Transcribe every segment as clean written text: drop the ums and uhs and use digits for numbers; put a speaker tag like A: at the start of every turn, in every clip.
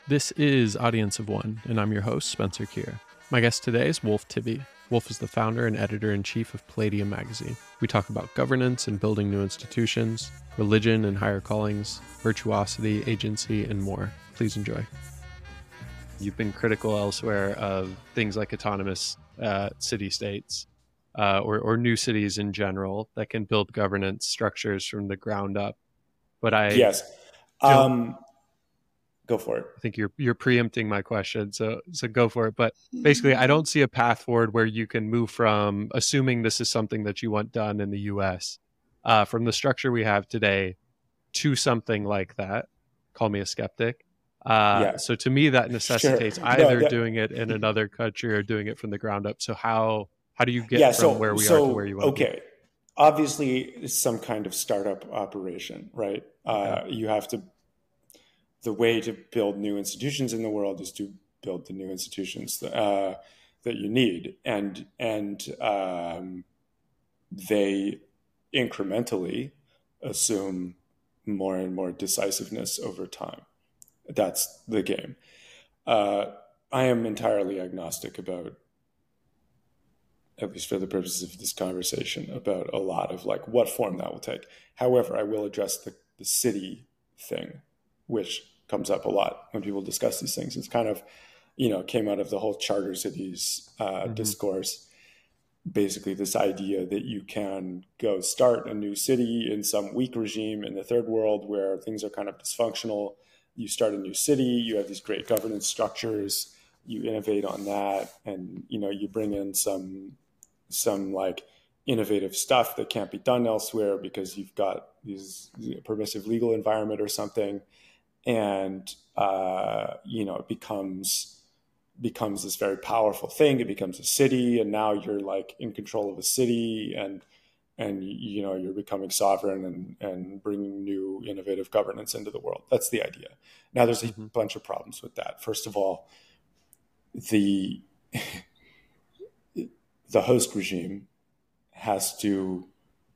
A: This is Audience of One, and I'm your host, Spencer Keir. My guest today is Wolf Tibby. Wolf is the founder and editor-in-chief of Palladium magazine. We talk about governance and building new institutions, religion and higher callings, virtuosity, agency, and more. Please enjoy. You've been critical elsewhere of things like autonomous city-states or new cities in general that can build governance structures from the ground up. But
B: Yes. Go for it.
A: I think you're preempting my question, so go for it. But basically, I don't see a path forward where you can move from assuming this is something that you want done in the U.S. From the structure we have today to something like that. Call me a skeptic. So to me, that necessitates either doing it in another country or doing it from the ground up. So how do you get from where we are to where you want to be?
B: Obviously, it's some kind of startup operation, right? You have to. The way to build new institutions in the world is to build the new institutions that you need, and they incrementally assume more and more decisiveness over time. That's the game. I am entirely agnostic about, at least for the purposes of this conversation, about a lot of like what form that will take. However, I will address the city thing, which comes up a lot when people discuss these things. It's kind of, came out of the whole charter cities discourse. Basically, this idea that you can go start a new city in some weak regime in the third world where things are kind of dysfunctional. You start a new city, you have these great governance structures, you innovate on that, and you bring in some like innovative stuff that can't be done elsewhere because you've got these permissive legal environment or something. And, it becomes this very powerful thing. It becomes a city, and now you're like in control of a city, and you're becoming sovereign and bringing new innovative governance into the world. That's the idea. Now, there's a bunch of problems with that. First of all, the host regime has to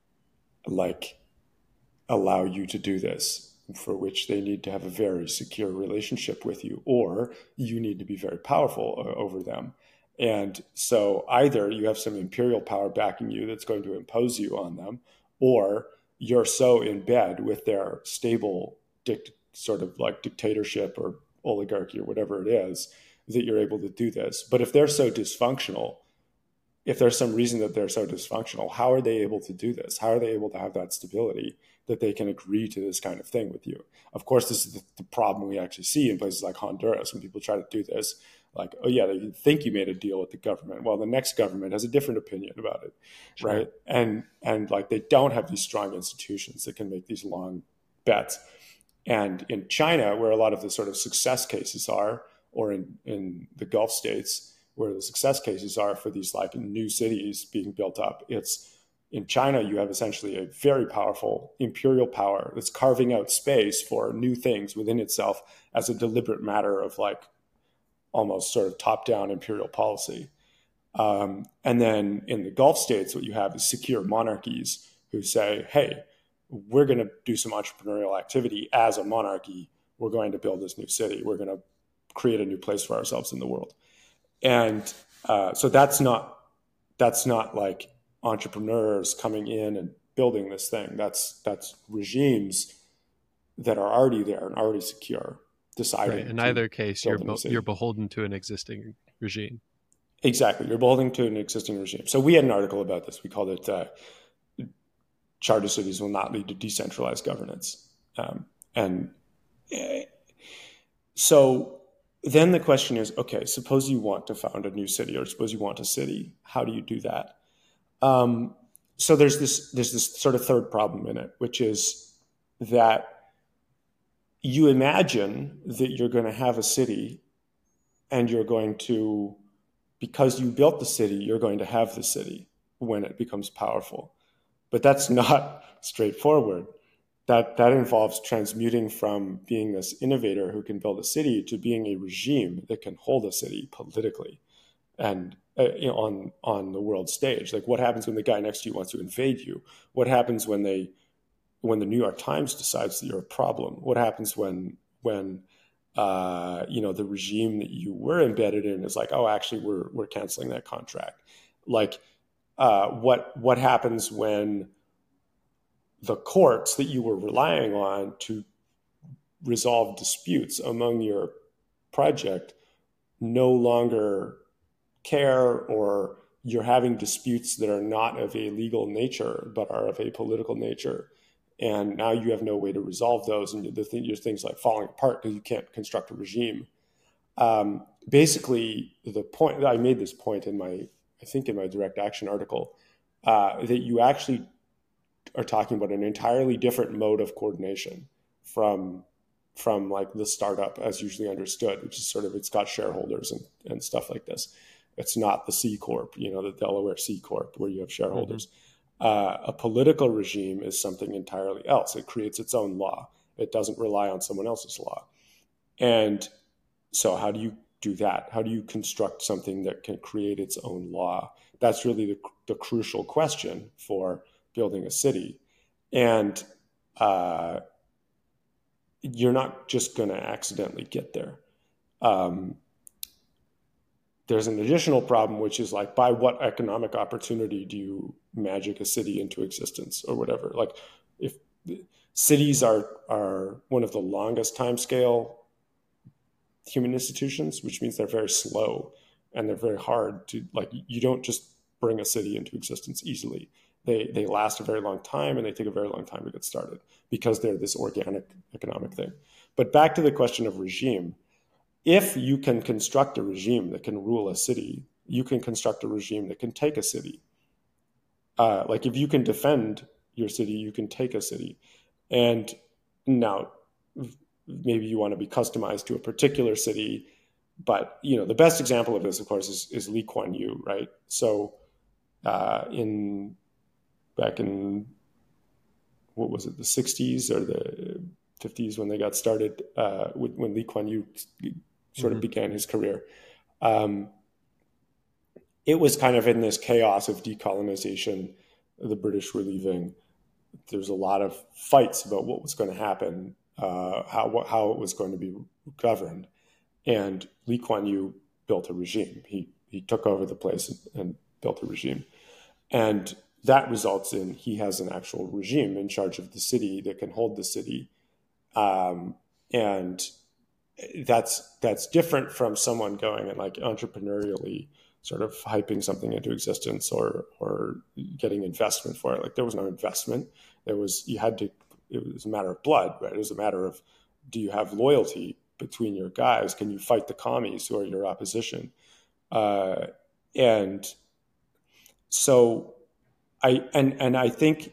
B: allow you to do this, for which they need to have a very secure relationship with you, or you need to be very powerful over them. And so either you have some imperial power backing you that's going to impose you on them, or you're so in bed with their stable sort of like dictatorship or oligarchy or whatever it is that you're able to do this. But if they're so dysfunctional, if there's some reason that they're so dysfunctional, how are they able to do this? How are they able to have that stability that they can agree to this kind of thing with you? Of course, this is the problem we actually see in places like Honduras when people try to do this. Like, oh yeah, they think you made a deal with the government. Well, the next government has a different opinion about it, sure. Right? And like they don't have these strong institutions that can make these long bets. And in China, where a lot of the sort of success cases are, or in the Gulf states, where the success cases are for these like new cities being built up, it's in China, you have essentially a very powerful imperial power that's carving out space for new things within itself as a deliberate matter of like almost sort of top-down imperial policy. And then in the Gulf states, what you have is secure monarchies who say, hey, we're going to do some entrepreneurial activity as a monarchy. We're going to build this new city. We're going to create a new place for ourselves in the world. And so that's not like entrepreneurs coming in and building this thing. That's regimes that are already there and already secure, deciding.
A: Right. In either case, you're beholden to an existing regime.
B: Exactly. You're beholden to an existing regime. So we had an article about this. We called it Charter Cities Will Not Lead to Decentralized Governance. So then the question is, okay, suppose you want to found a new city, or suppose you want a city. How do you do that? So there's this sort of third problem in it, which is that you imagine that you're going to have a city, and you're going to, because you built the city, you're going to have the city when it becomes powerful. But that's not straightforward. That involves transmuting from being this innovator who can build a city to being a regime that can hold a city politically and on the world stage. Like, what happens when the guy next to you wants to invade you? What happens when the New York Times decides that you're a problem? What happens when the regime that you were embedded in is like, oh, actually, we're canceling that contract. Like, what happens when the courts that you were relying on to resolve disputes among your project no longer care, or you're having disputes that are not of a legal nature but are of a political nature, and now you have no way to resolve those, and your things like falling apart because you can't construct a regime. Basically, the point I made this point in my direct action article, that you actually are talking about an entirely different mode of coordination from like the startup as usually understood, which is sort of, it's got shareholders and stuff like this. It's not the C Corp, the Delaware C Corp, where you have shareholders. A political regime is something entirely else. It creates its own law. It doesn't rely on someone else's law. And so how do you do that? How do you construct something that can create its own law? That's really the crucial question for building a city. And you're not just going to accidentally get there. There's an additional problem, which is like, by what economic opportunity do you magic a city into existence or whatever? Like, if cities are one of the longest timescale human institutions, which means they're very slow and they're very hard to, like, you don't just bring a city into existence easily. They last a very long time, and they take a very long time to get started because they're this organic economic thing. But back to the question of regime. If you can construct a regime that can rule a city, you can construct a regime that can take a city. Like, if you can defend your city, you can take a city. And now, maybe you want to be customized to a particular city, but the best example of this, of course, is Lee Kuan Yew, right? So back in, what was it, the 60s or the 50s, when they got started, when Lee Kuan Yew sort of began his career. It was kind of in this chaos of decolonization. The British were leaving. There was a lot of fights about what was going to happen, how it was going to be governed. And Lee Kuan Yew built a regime. He took over the place and built a regime. And that results in, he has an actual regime in charge of the city that can hold the city. And that's different from someone going and like entrepreneurially sort of hyping something into existence or getting investment for it. Like, there was no investment. It was a matter of blood, right? It was a matter of, do you have loyalty between your guys? Can you fight the commies who are your opposition? And so I think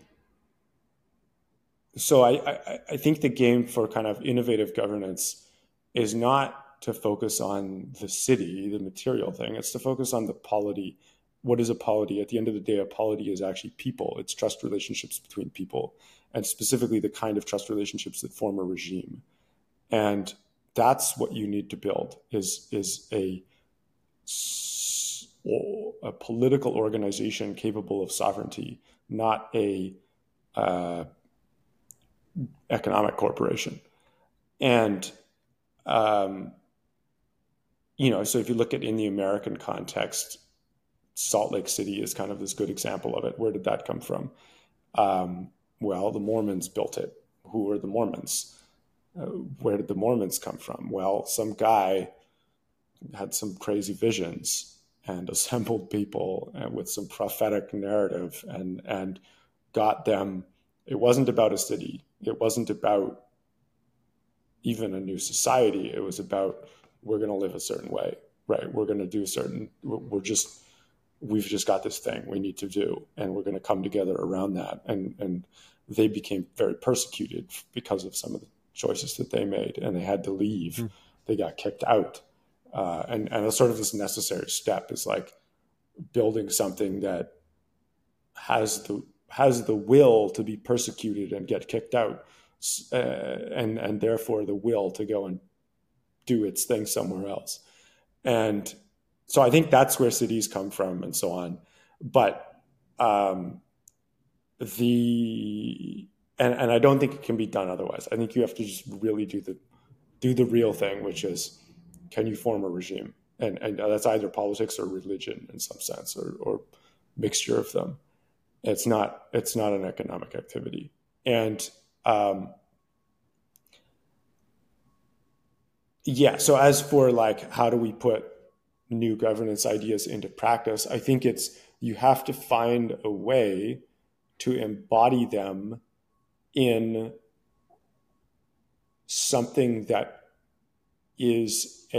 B: the game for kind of innovative governance is not to focus on the city, the material thing. It's to focus on the polity. What is a polity? At the end of the day, a polity is actually people. It's trust relationships between people, and specifically the kind of trust relationships that form a regime. And that's what you need to build, is a political organization capable of sovereignty, not a economic corporation. And so if you look at, in the American context, Salt Lake City is kind of this good example of it. Where did that come from? Well, the Mormons built it. Who are the Mormons? Where did the Mormons come from? Well, some guy had some crazy visions and assembled people with some prophetic narrative and got them. It wasn't about a city. It wasn't about even a new society. It was about, we're going to live a certain way, right? We're going to do we've just got this thing we need to do, and we're going to come together around that. And they became very persecuted because of some of the choices that they made, and they had to leave. They got kicked out. And a sort of this necessary step is like building something that has the will to be persecuted and get kicked out, and therefore the will to go and do its thing somewhere else. And so I think that's where cities come from, and so on. But and I don't think it can be done otherwise. I think you have to just really do do the real thing, which is, can you form a regime? And that's either politics or religion in some sense, or mixture of them. It's not an economic activity. And yeah, so as for like, how do we put new governance ideas into practice, I think it's, you have to find a way to embody them in something that is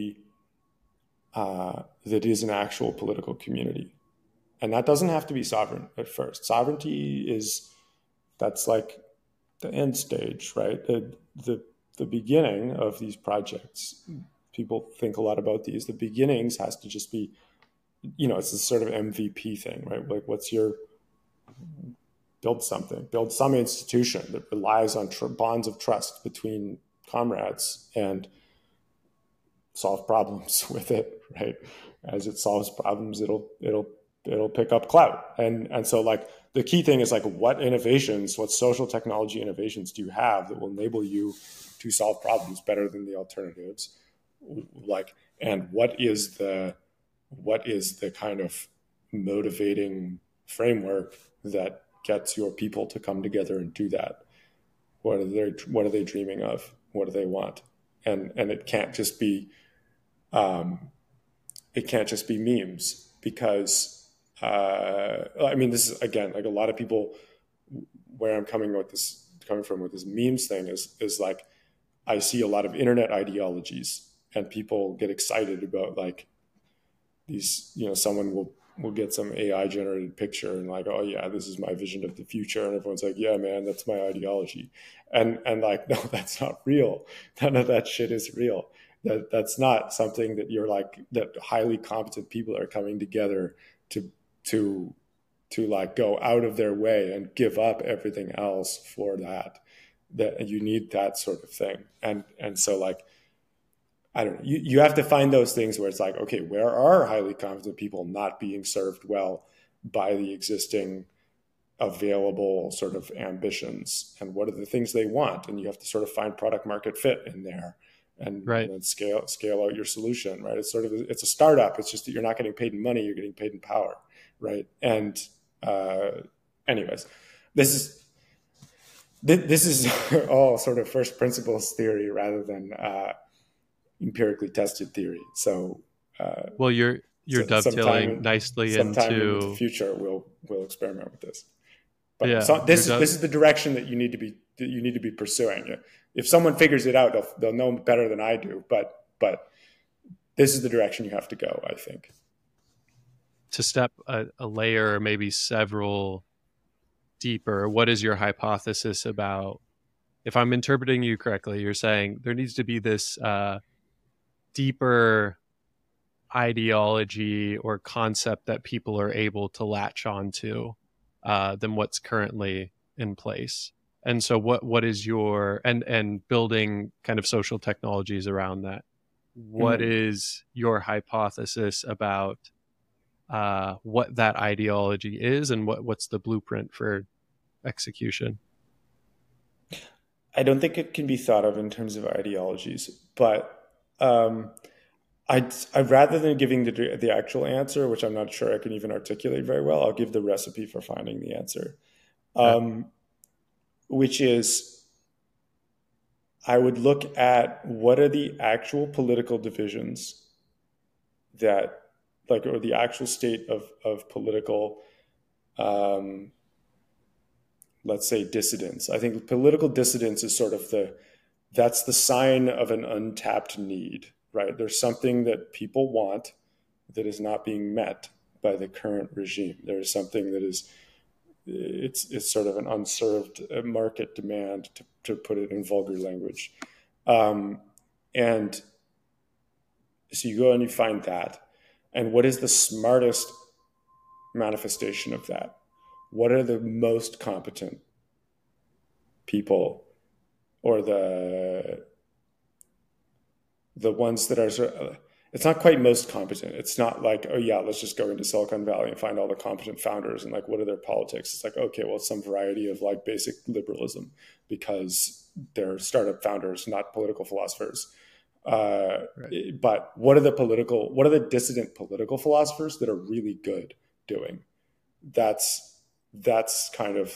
B: that is an actual political community. And that doesn't have to be sovereign at first. Sovereignty that's like the end stage, right? The beginning of these projects, people think a lot about these. The beginnings has to just be, it's a sort of MVP thing, right? Like, build something, build some institution that relies on bonds of trust between comrades, and solve problems with it, right? As it solves problems, it'll pick up clout. And so like, the key thing is like, what social technology innovations do you have that will enable you to solve problems better than the alternatives? Like, and what is the kind of motivating framework that gets your people to come together and do that? What are they dreaming of? What do they want? And it can't just be memes, because this is, again, like, a lot of people, where I'm coming from with this memes thing is like, I see a lot of internet ideologies, and people get excited about like these, someone will get some AI generated picture and like, oh yeah, this is my vision of the future. And everyone's like, yeah, man, that's my ideology. And like, no, that's not real. None of that shit is real. That's not something that that highly competent people are coming together to like go out of their way and give up everything else for that you need that sort of thing. And so like, I don't know, you have to find those things where it's like, okay, where are highly competent people not being served well by the existing available sort of ambitions, and what are the things they want? And you have to sort of find product market fit in there, and,
A: Right.
B: and then scale out your solution, right? It's a startup. It's just that you're not getting paid in money, you're getting paid in power, right? And anyways, this is all sort of first principles theory rather than empirically tested theory. So,
A: Well, you're dovetailing nicely
B: sometime in the
A: into,
B: future, we'll experiment with this. But
A: yeah.
B: this is the direction that you need to be pursuing. If someone figures it out, they'll know better than I do. But this is the direction you have to go, I think.
A: To step a layer, or maybe several deeper, what is your hypothesis about? If I'm interpreting you correctly, you're saying there needs to be this deeper ideology or concept that people are able to latch onto than what's currently in place. And so what is your, and building kind of social technologies around that, what is your hypothesis about what that ideology is, and what's the blueprint for execution?
B: I don't think it can be thought of in terms of ideologies, but I'd rather than giving the actual answer, which I'm not sure I can even articulate very well, I'll give the recipe for finding the answer, which is, I would look at what are the actual political divisions that, like, or the actual state of political, let's say, dissidence. I think political dissidence is sort of that's the sign of an untapped need, right? There's something that people want that is not being met by the current regime. There's something that is, it's sort of an unserved market demand, to put it in vulgar language. And so you go and you find that. And what is the smartest manifestation of that? What are the most competent people, or the ones that are, it's not quite most competent. It's not like, oh yeah, let's just go into Silicon Valley and find all the competent founders and like, what are their politics? It's like, okay, well, it's some variety of like basic liberalism, because they're startup founders, not political philosophers.
A: Right.
B: But what are the dissident political philosophers that are really good doing? That's kind of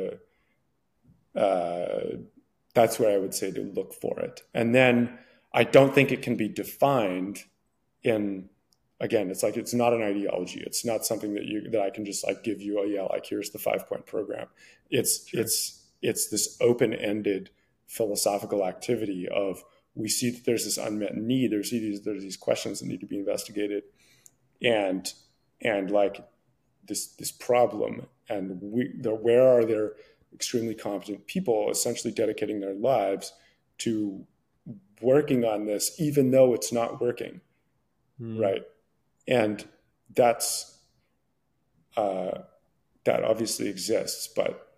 B: that's where I would say to look for it. And then I don't think it can be defined in, again, it's like, it's not an ideology. It's not something that I can just like give you, oh yeah, like here's the 5-point program. It's this open-ended philosophical activity of, we see that there's this unmet need. There's these questions that need to be investigated, and like this problem, and where are there extremely competent people essentially dedicating their lives to working on this, even though it's not working, right? And that's that obviously exists, but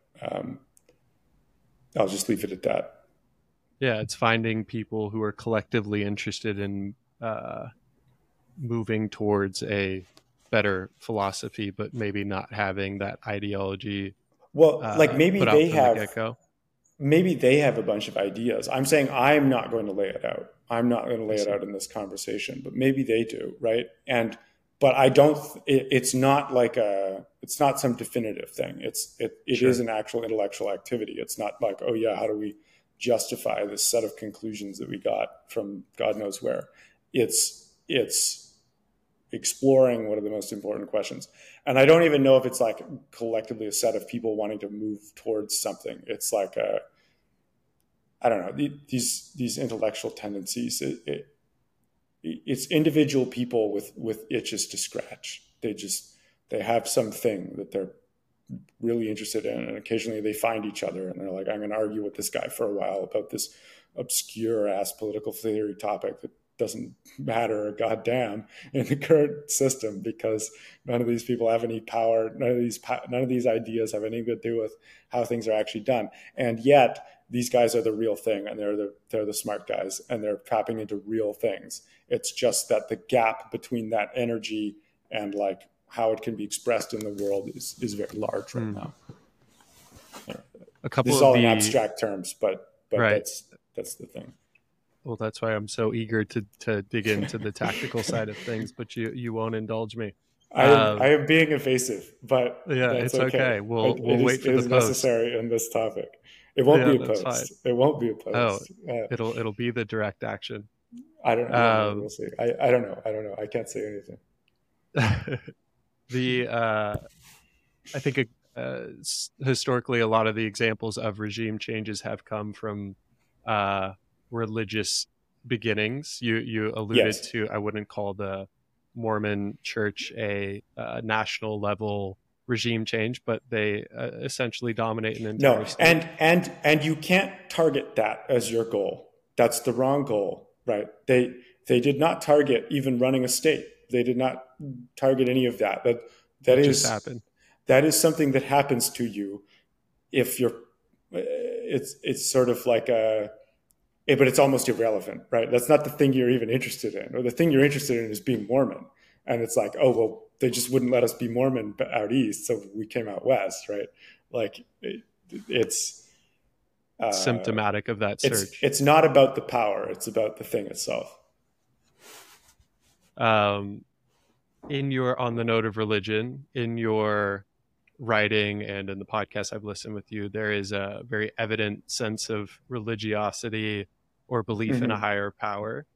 B: I'll just leave it at that.
A: Yeah, it's finding people who are collectively interested in moving towards a better philosophy, but maybe not having that ideology
B: Well, like
A: put out from the get-go.
B: maybe they have a bunch of ideas. I'm saying I'm not going to lay it out. I'm not going to lay
A: I
B: it
A: see.
B: out in this conversation, but maybe they do, right? But I don't. It's not like it's not some definitive thing. It
A: Sure.
B: is an actual intellectual activity. It's not like, oh yeah, how do we justify this set of conclusions that we got from God knows where? It's exploring what are the most important questions. And I don't even know if it's like collectively a set of people wanting to move towards something. It's like I don't know, these intellectual tendencies. It's individual people with itches to scratch. They have something that they're really interested in, and occasionally they find each other and they're like, I'm going to argue with this guy for a while about this obscure ass political theory topic that doesn't matter a goddamn in the current system, because none of these people have any power. None of these ideas have anything to do with how things are actually done. And yet these guys are the real thing, and they're the smart guys, and they're tapping into real things. It's just that the gap between that energy and like how it can be expressed in the world is very large right now.
A: A couple
B: this is
A: of
B: all in abstract terms, but
A: right.
B: that's the thing.
A: Well, that's why I'm so eager to dig into the tactical side of things, but you won't indulge me.
B: I am being evasive, but
A: Yeah,
B: that's
A: it's okay. We'll wait for
B: it
A: the
B: is
A: post.
B: necessary in this topic. It won't
A: Yeah,
B: be a
A: that's fine.
B: post. It won't be a
A: Oh,
B: post.
A: it'll be the direct action.
B: I don't know. Yeah, maybe we'll see. I don't know. I don't know. I can't say anything.
A: I think historically a lot of the examples of regime changes have come from religious beginnings. You alluded
B: Yes.
A: to, I wouldn't call the Mormon church a national level regime change, but they essentially dominate an entire
B: No,
A: state.
B: and you can't target that as your goal. That's the wrong goal, right? They did not target even running a state. They did not target any of that.
A: It just happened.
B: That is something that happens to you if you're. It's sort of like but it's almost irrelevant, right? That's not the thing you're even interested in, or the thing you're interested in is being Mormon. And it's like, oh well, they just wouldn't let us be Mormon out east, so we came out west, right? Like it's
A: symptomatic of that surge.
B: It's not about the power; it's about the thing itself.
A: On the note of religion, in your writing and in the podcast I've listened with you, there is a very evident sense of religiosity or belief in a higher power.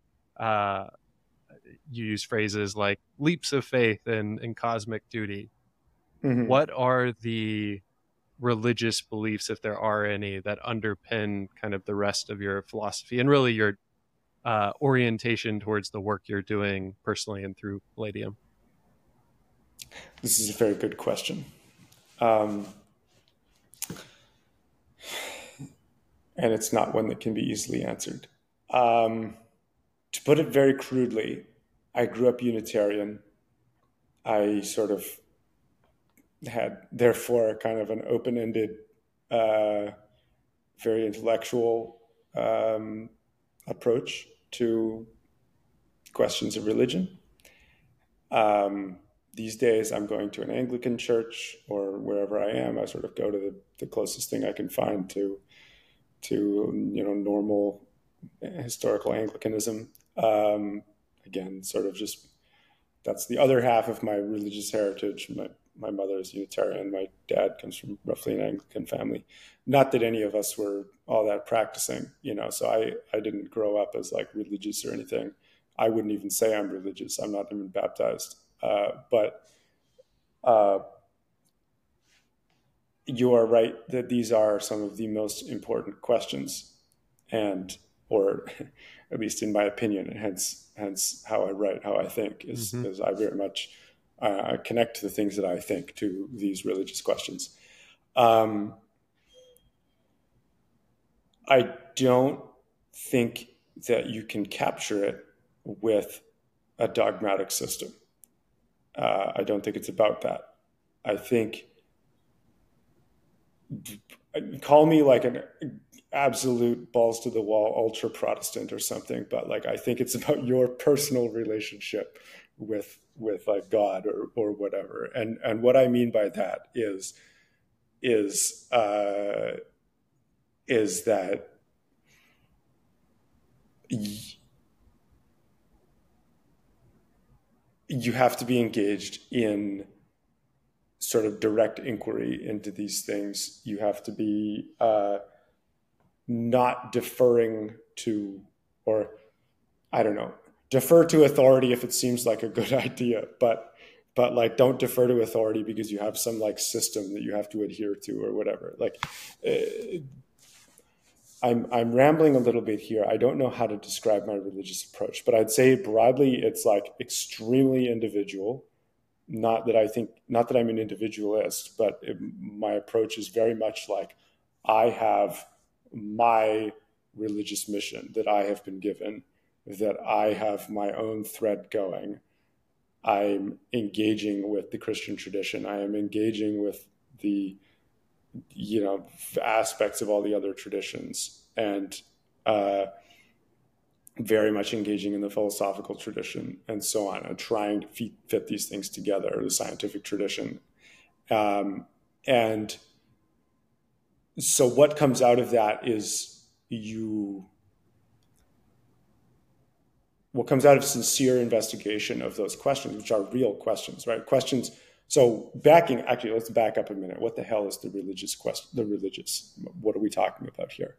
A: You use phrases like leaps of faith and cosmic duty. What are the religious beliefs, if there are any, that underpin kind of the rest of your philosophy and really your orientation towards the work you're doing personally and through Palladium?
B: This is a very good question. And it's not one that can be easily answered. To put it very crudely, I grew up Unitarian. I sort of had, therefore, kind of an open-ended, very intellectual approach to questions of religion. These days, I'm going to an Anglican church, or wherever I am, I sort of go to the closest thing I can find to to normal historical Anglicanism. Again, sort of just that's the other half of my religious heritage. My mother is Unitarian. My dad comes from roughly an Anglican family. Not that any of us were all that practicing, so I didn't grow up as like religious or anything. I wouldn't even say I'm religious. I'm not even baptized. But you are right that these are some of the most important questions, or at least in my opinion, and hence how I write, how I think, is I very much connect to the things that I think to these religious questions. I don't think that you can capture it with a dogmatic system. I don't think it's about that. I think, call me like an absolute balls to the wall ultra Protestant or something, but like I think it's about your personal relationship with like God or whatever. And what I mean by that is that you have to be engaged in sort of direct inquiry into these things. You have to be not deferring to, or I don't know, defer to authority if it seems like a good idea, but like don't defer to authority because you have some like system that you have to adhere to or whatever. Like I'm rambling a little bit here. I don't know how to describe my religious approach, but I'd say broadly it's like extremely individual. Not that I'm an individualist, but my approach is very much like I have my religious mission that I have been given, that I have my own thread going. I'm engaging with the Christian tradition. I am engaging with the aspects of all the other traditions, and very much engaging in the philosophical tradition and so on, and trying to fit these things together, the scientific tradition. And so what comes out of that is what comes out of sincere investigation of those questions, which are real questions, right? Questions. So let's back up a minute. What the hell is the religious question? The religious, what are we talking about here?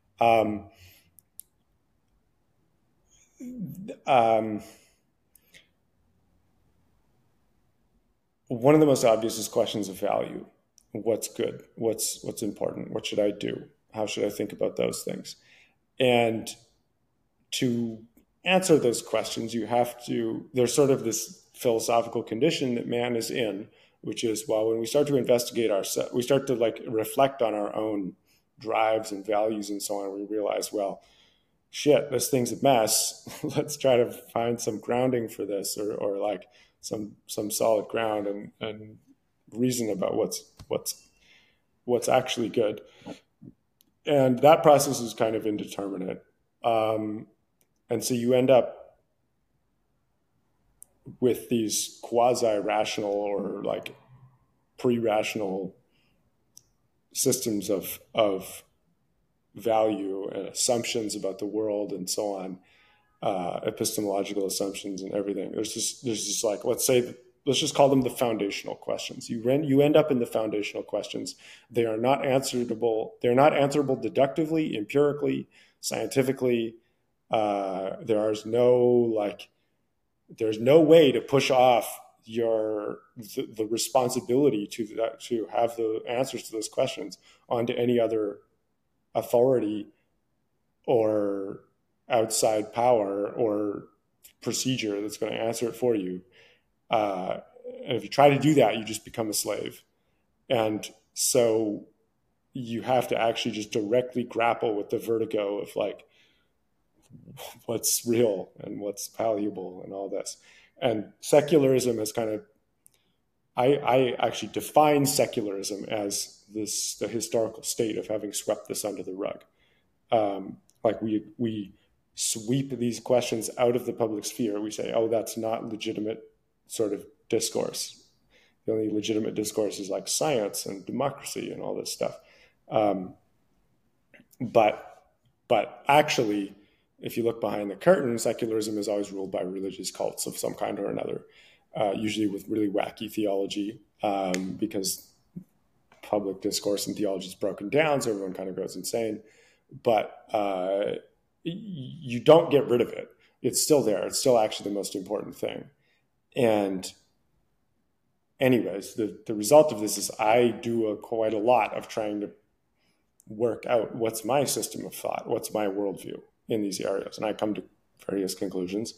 B: One of the most obvious is questions of value. What's good? What's important? What should I do? How should I think about those things? And to answer those questions, there's sort of this philosophical condition that man is in, which is, well, when we start to investigate ourselves, we start to like reflect on our own drives and values and so on, we realize, well, shit, this thing's a mess. Let's try to find some grounding for this, or like some solid ground and reason about what's actually good. And that process is kind of indeterminate. And so you end up with these quasi-rational or like pre-rational systems of value and assumptions about the world and so on, epistemological assumptions and everything. There's just like, let's just call them the foundational questions. You end up in the foundational questions. They are not answerable. They're not answerable deductively, empirically, scientifically. There's no way to push off the responsibility to have the answers to those questions onto any other authority or outside power or procedure that's going to answer it for you. And if you try to do that, you just become a slave. And so you have to actually just directly grapple with the vertigo of like, what's real and what's valuable and all this. And secularism is kind of, I actually define secularism as the historical state of having swept this under the rug. Like we sweep these questions out of the public sphere. We say, oh, that's not legitimate sort of discourse. The only legitimate discourse is like science and democracy and all this stuff. but actually, if you look behind the curtain, secularism is always ruled by religious cults of some kind or another, usually with really wacky theology, because public discourse and theology is broken down, so everyone kind of goes insane. But you don't get rid of it. It's still there. It's still actually the most important thing. And anyways, the result of this is I do quite a lot of trying to work out what's my system of thought, what's my worldview in these areas. And I come to various conclusions,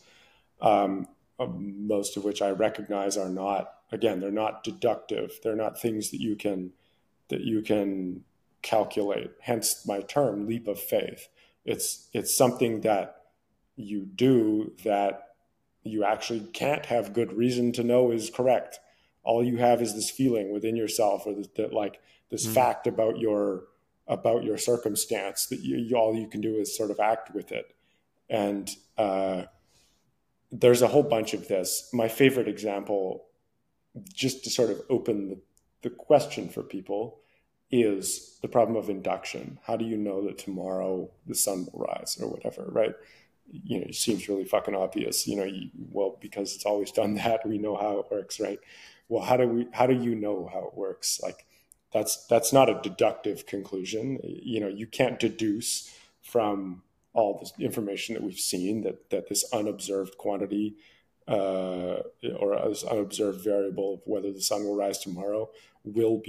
B: most of which I recognize are not, again, they're not deductive. They're not things that you can calculate. Hence my term, leap of faith. It's something that you do that you actually can't have good reason to know is correct. All you have is this feeling within yourself, or this fact about your circumstance that all you can do is sort of act with it. And there's a whole bunch of this. My favorite example, just to sort of open the question for people, is the problem of induction. How do you know that tomorrow the sun will rise or whatever, right? It seems really fucking obvious, well, because it's always done that, we know how it works, right? Well, how do you know how it works? Like, that's not a deductive conclusion. You can't deduce from all this information that we've seen that this unobserved quantity or this unobserved variable of whether the sun will rise tomorrow will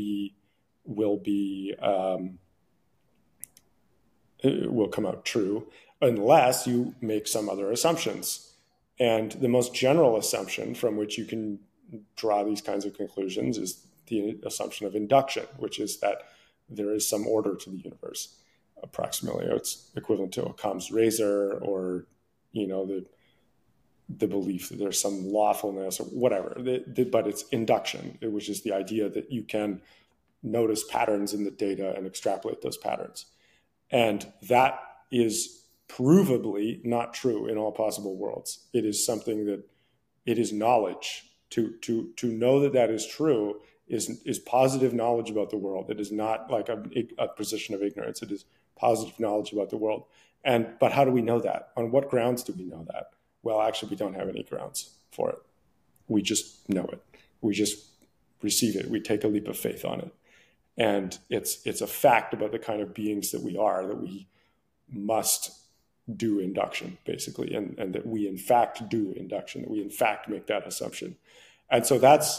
B: come out true, unless you make some other assumptions. And the most general assumption from which you can draw these kinds of conclusions is the assumption of induction, which is that there is some order to the universe, approximately. It's equivalent to Occam's razor, or the belief that there's some lawfulness or whatever. But it's induction, which is the idea that you can notice patterns in the data and extrapolate those patterns. And that is provably not true in all possible worlds. It is something that it is knowledge. To know that is true is positive knowledge about the world. It is not like a position of ignorance. It is positive knowledge about the world. But how do we know that? On what grounds do we know that? Well, actually, we don't have any grounds for it. We just know it. We just receive it. We take a leap of faith on it. And it's a fact about the kind of beings that we are, that we must do induction, basically, and that we in fact do induction, that we in fact make that assumption. And so that's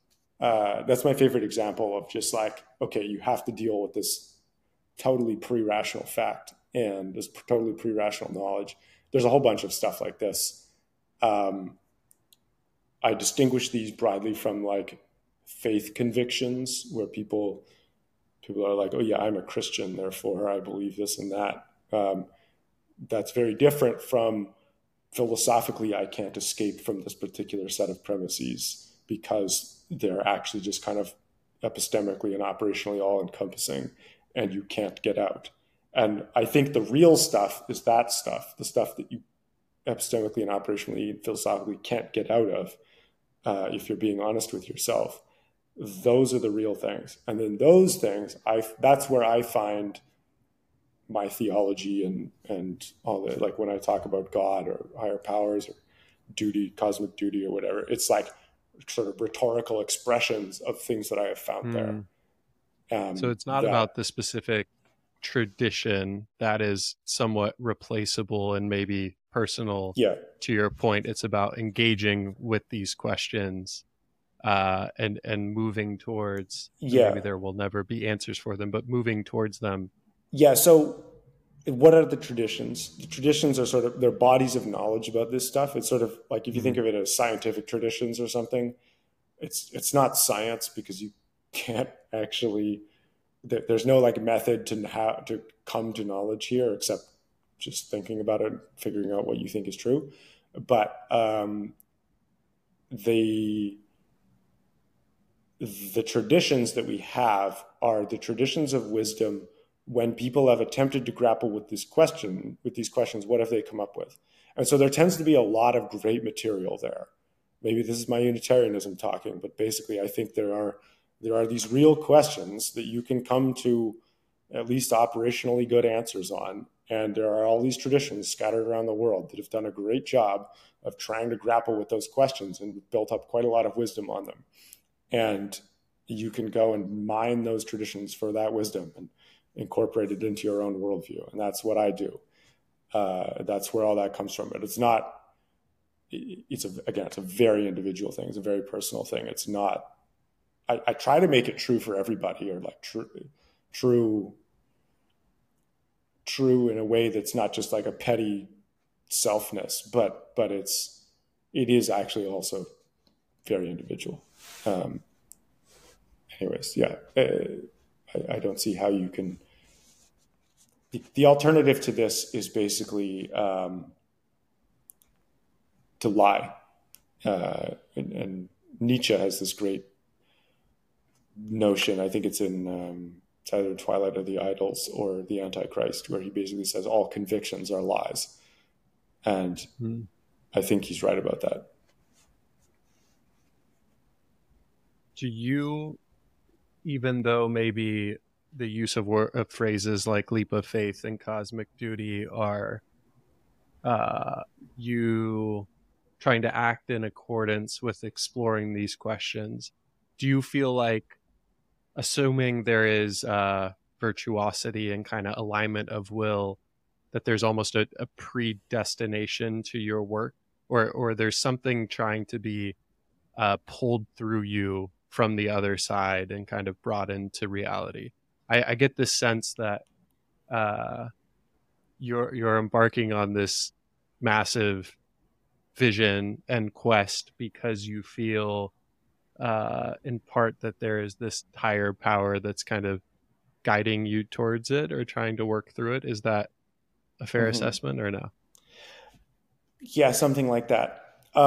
B: my favorite example of just like, okay, you have to deal with this totally pre-rational fact and this totally pre-rational knowledge. There's a whole bunch of stuff like this. I distinguish these broadly from like faith convictions, where people are like, oh yeah, I'm a Christian, therefore I believe this and that. That's very different from philosophically, I can't escape from this particular set of premises because they're actually just kind of epistemically and operationally all encompassing, and you can't get out. And I think the real stuff is that stuff, the stuff that you epistemically and operationally and philosophically can't get out of, if you're being honest with yourself. Those are the real things. And then those things, that's where I find my theology and all that. Like when I talk about God or higher powers or duty, cosmic duty or whatever, it's like sort of rhetorical expressions of things that I have found there.
A: So it's not about the specific tradition that is somewhat replaceable and maybe personal.
B: Yeah.
A: To your point, it's about engaging with these questions and moving towards, maybe there will never be answers for them, but moving towards them.
B: Yeah. So what are the traditions? The traditions are sort of, they're bodies of knowledge about this stuff. It's sort of like, if you think of it as scientific traditions or something, it's not science, because you can't actually, there's no like method to how to come to knowledge here, except just thinking about it, figuring out what you think is true. But the traditions that we have are the traditions of wisdom when people have attempted to grapple with these questions, what have they come up with? And so there tends to be a lot of great material there. Maybe this is my Unitarianism talking, but basically I think there are these real questions that you can come to at least operationally good answers on. And there are all these traditions scattered around the world that have done a great job of trying to grapple with those questions and built up quite a lot of wisdom on them. And you can go and mine those traditions for that wisdom and incorporate it into your own worldview. And that's what I do. That's where all that comes from. But it's not, it's a very individual thing. It's a very personal thing. It's not, I try to make it true for everybody, or like true in a way that's not just like a petty selfness, but it is actually also very individual. Anyways, yeah, I don't see how you can. The alternative to this is basically to lie, and Nietzsche has this great notion. I think it's in it's either Twilight of the Idols or The Antichrist, where he basically says all convictions are lies, and I think he's right about that.
A: Do you, even though maybe the use of phrases like leap of faith and cosmic duty are you trying to act in accordance with exploring these questions, do you feel like, assuming there is virtuosity and kind of alignment of will, that there's almost a predestination to your work, or there's something trying to be pulled through you from the other side and kind of brought into reality? I get this sense that you're embarking on this massive vision and quest because you feel in part that there is this higher power that's kind of guiding you towards it or trying to work through it. Is that a fair assessment or no?
B: Yeah, something like that.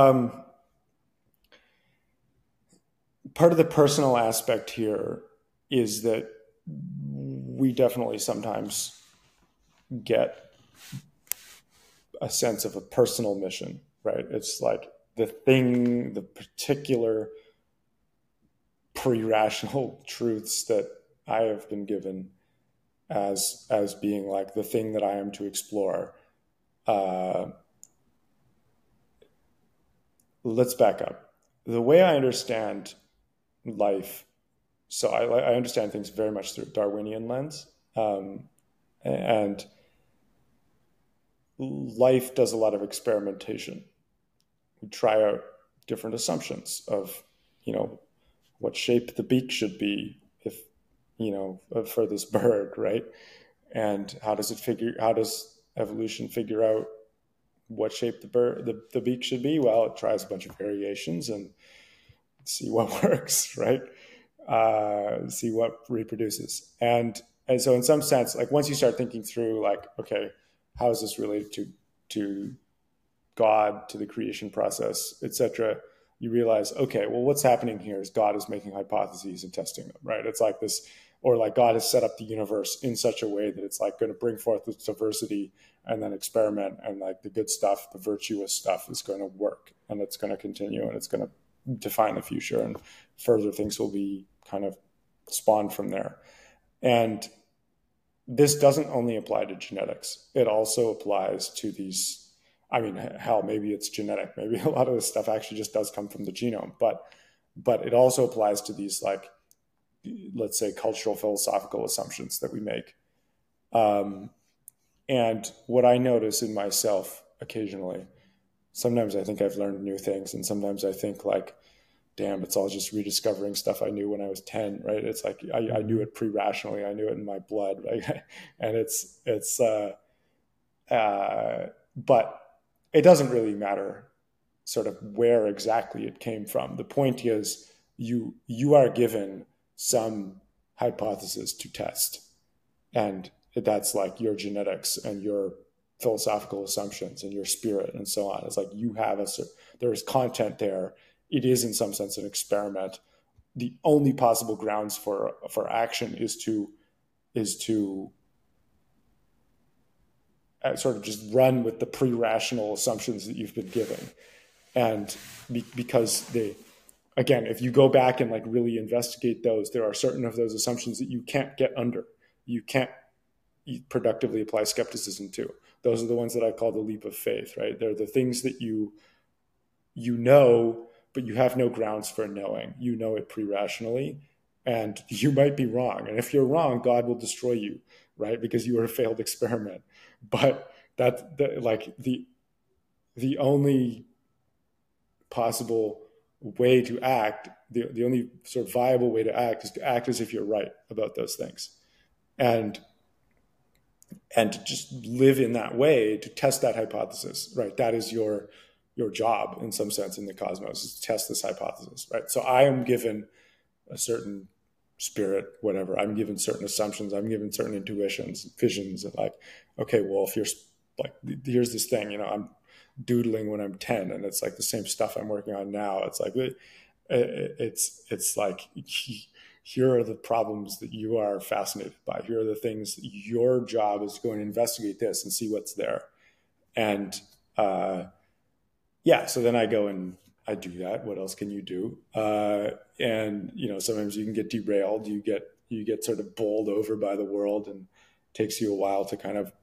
B: Part of the personal aspect here is that we definitely sometimes get a sense of a personal mission, right? It's like the particular pre-rational truths that I have been given as being like the thing that I am to explore. Let's back up. The way I understand life, so I understand things very much through a Darwinian lens, and life does a lot of experimentation. We try out different assumptions of, what shape the beak should be if, for this bird, right? And how does evolution figure out what shape the beak should be? Well, it tries a bunch of variations and see what works, right? See what reproduces. And so in some sense, like once you start thinking through like, okay, how is this related to God, to the creation process, etc., you realize, okay, well, what's happening here is God is making hypotheses and testing them, right? It's like this, or like God has set up the universe in such a way that it's like going to bring forth this diversity and then experiment, and like the good stuff, the virtuous stuff is going to work, and it's going to continue, and it's going to define the future, and further things will be kind of spawned from there. And this doesn't only apply to genetics. It also applies to these, I mean, hell, maybe it's genetic. Maybe a lot of this stuff actually just does come from the genome, but it also applies to these, like, let's say, cultural philosophical assumptions that we make. And what I notice in myself occasionally, sometimes I think I've learned new things, and sometimes I think like, damn, it's all just rediscovering stuff I knew when I was 10, right? It's like, I knew it pre-rationally. I knew it in my blood, right? And but it doesn't really matter sort of where exactly it came from. The point is you are given some hypothesis to test, and that's like your genetics and your philosophical assumptions and your spirit and so on. It's like there's content there. It is in some sense an experiment. The only possible grounds for action is to sort of just run with the pre-rational assumptions that you've been given. And because again, if you go back and like really investigate those, there are certain of those assumptions that you can't get under. you can't productively apply skepticism to. Those are the ones that I call the leap of faith, right? They're the things that you know, but you have no grounds for knowing. You know it pre-rationally, and you might be wrong. And if you're wrong, God will destroy you, right? Because you are a failed experiment. But like the only possible way to act, the only sort of viable way to act is to act as if you're right about those things. And to just live in that way, to test that hypothesis, right? That is your job in some sense in the cosmos, is to test this hypothesis, right? So I am given a certain spirit, whatever. I'm given certain assumptions. I'm given certain intuitions, visions, and like, okay, well, if you're like, here's this thing, I'm doodling when I'm 10, and it's like the same stuff I'm working on now. It's like, it's like, here are the problems that you are fascinated by. Here are the things, your job is going to investigate this and see what's there. And so then I go and I do that. What else can you do? And sometimes you can get derailed. You get sort of bowled over by the world, and it takes you a while to kind of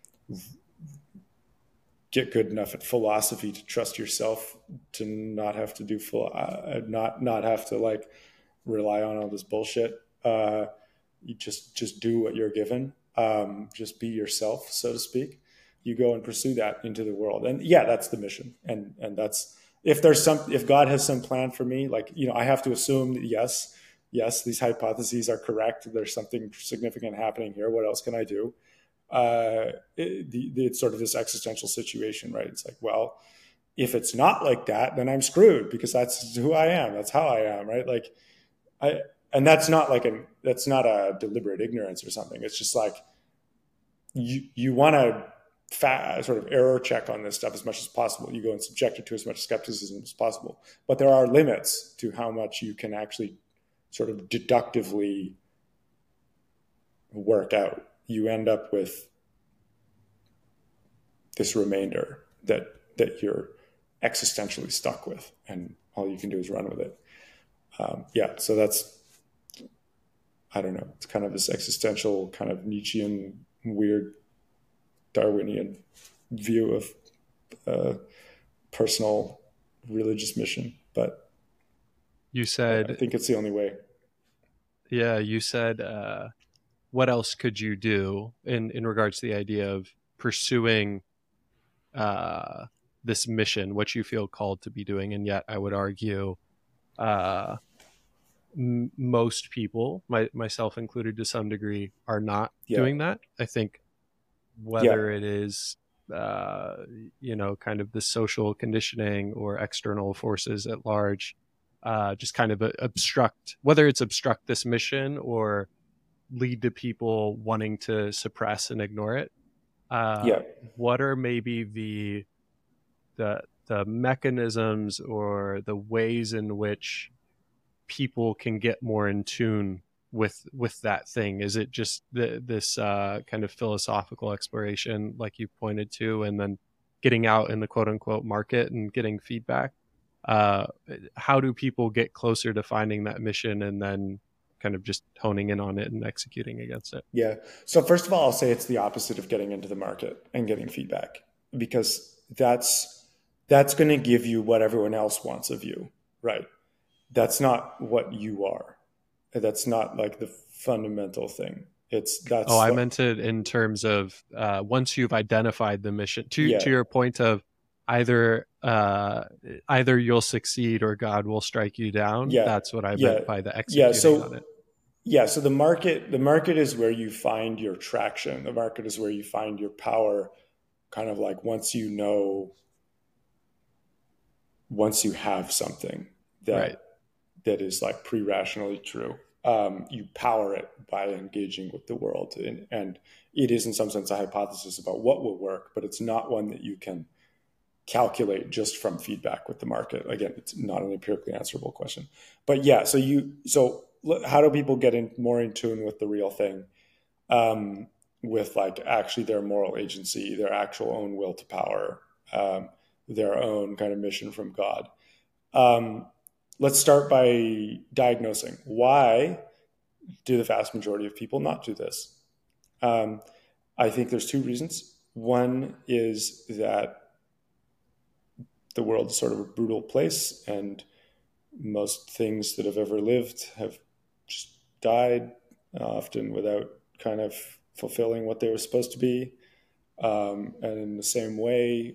B: get good enough at philosophy to trust yourself, to not have to do not have to like rely on all this bullshit. You just do what you're given. Just be yourself, so to speak. You go and pursue that into the world. And that's the mission. And that's, if God has some plan for me, like, I have to assume that yes, these hypotheses are correct. There's something significant happening here. What else can I do? It's sort of this existential situation, right? It's like, well, if it's not like that, then I'm screwed, because that's who I am. That's how I am, right? Like, and that's not a deliberate ignorance or something. It's just like, you want to sort of error check on this stuff as much as possible. You go and subject it to as much skepticism as possible. But there are limits to how much you can actually sort of deductively work out. You end up with this remainder that you're existentially stuck with, and all you can do is run with it. So that's, I don't know, it's kind of this existential, kind of Nietzschean, weird Darwinian view of personal religious mission. But
A: you said,
B: I think it's the only way.
A: Yeah, you said, what else could you do in regards to the idea of pursuing this mission, what you feel called to be doing? And yet I would argue most people, myself included to some degree, are not doing that. I think whether it is kind of the social conditioning or external forces at large, just kind of obstruct this mission or lead to people wanting to suppress and ignore it. What are maybe the mechanisms or the ways in which people can get more in tune with that thing? Is it just this kind of philosophical exploration, like you pointed to, and then getting out in the quote unquote market and getting feedback? How do people get closer to finding that mission and then kind of just honing in on it and executing against it?
B: Yeah. So first of all, I'll say it's the opposite of getting into the market and getting feedback, because that's going to give you what everyone else wants of you, right? That's not what you are. That's not like the fundamental thing.
A: I meant it in terms of once you've identified the mission, to your point of either you'll succeed or God will strike you down. That's what I meant by the executing on it.
B: So the market is where you find your traction. The market is where you find your power, kind of like once you have something that is like pre-rationally true. You power it by engaging with the world. And it is in some sense a hypothesis about what will work, but it's not one that you can calculate just from feedback with the market. Again, it's not an empirically answerable question. But so how do people get more in tune with the real thing? With like actually their moral agency, their actual own will to power, their own kind of mission from God. Let's start by diagnosing. Why do the vast majority of people not do this? I think there's two reasons. One is that the world is sort of a brutal place, and most things that have ever lived have just died, often without kind of fulfilling what they were supposed to be. And in the same way,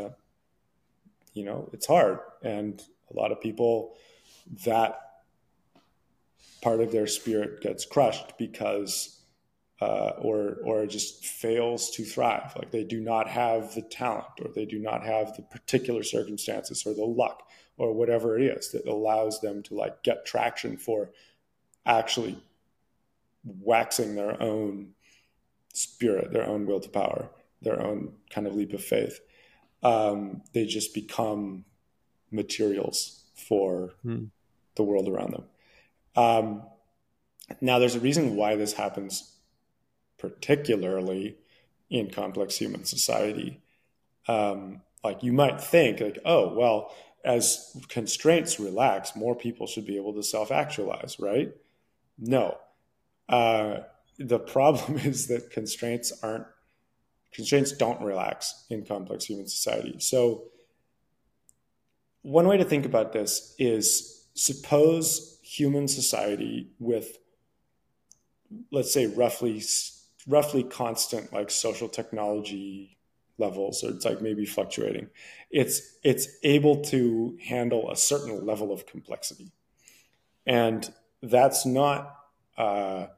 B: it's hard. And a lot of people, that part of their spirit gets crushed because or just fails to thrive. Like they do not have the talent, or they do not have the particular circumstances or the luck or whatever it is that allows them to like get traction for actually waxing their own spirit, their own will to power, their own kind of leap of faith. They just become materials for the world around them. Now, there's a reason why this happens, particularly in complex human society. Like you might think like, oh, well, as constraints relax, more people should be able to self-actualize, right? No. The problem is that constraints don't relax in complex human society. So one way to think about this is, suppose human society with, let's say, roughly constant like social technology levels, or it's like maybe fluctuating, it's able to handle a certain level of complexity. And that's not, I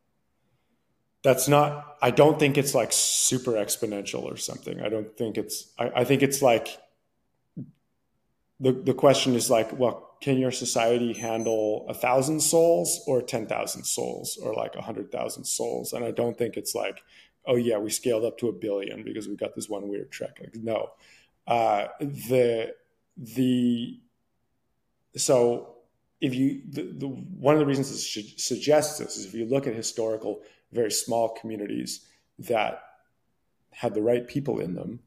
B: don't think it's like super exponential or something. I think it's like, the question is like, well, can your society handle 1,000 souls or 10,000 souls or like 100,000 souls? And I don't think it's like, oh yeah, we scaled up to 1 billion because we got this one weird trick. Like, no. So if you, one of the reasons it suggests this is if you look at historical, very small communities that had the right people in them,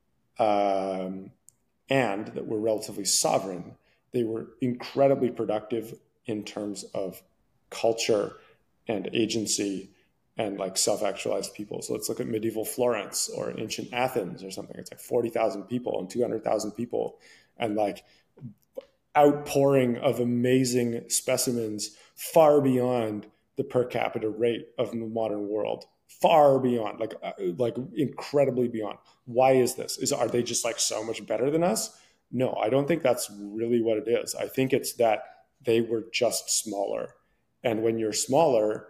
B: and that were relatively sovereign, they were incredibly productive in terms of culture and agency and like self-actualized people. So let's look at medieval Florence or ancient Athens or something. It's like 40,000 people and 200,000 people, and like outpouring of amazing specimens far beyond the per capita rate of the modern world. Far beyond, like incredibly beyond. Why is this? Are they just like so much better than us? No, I don't think that's really what it is. I think it's that they were just smaller. And when you're smaller,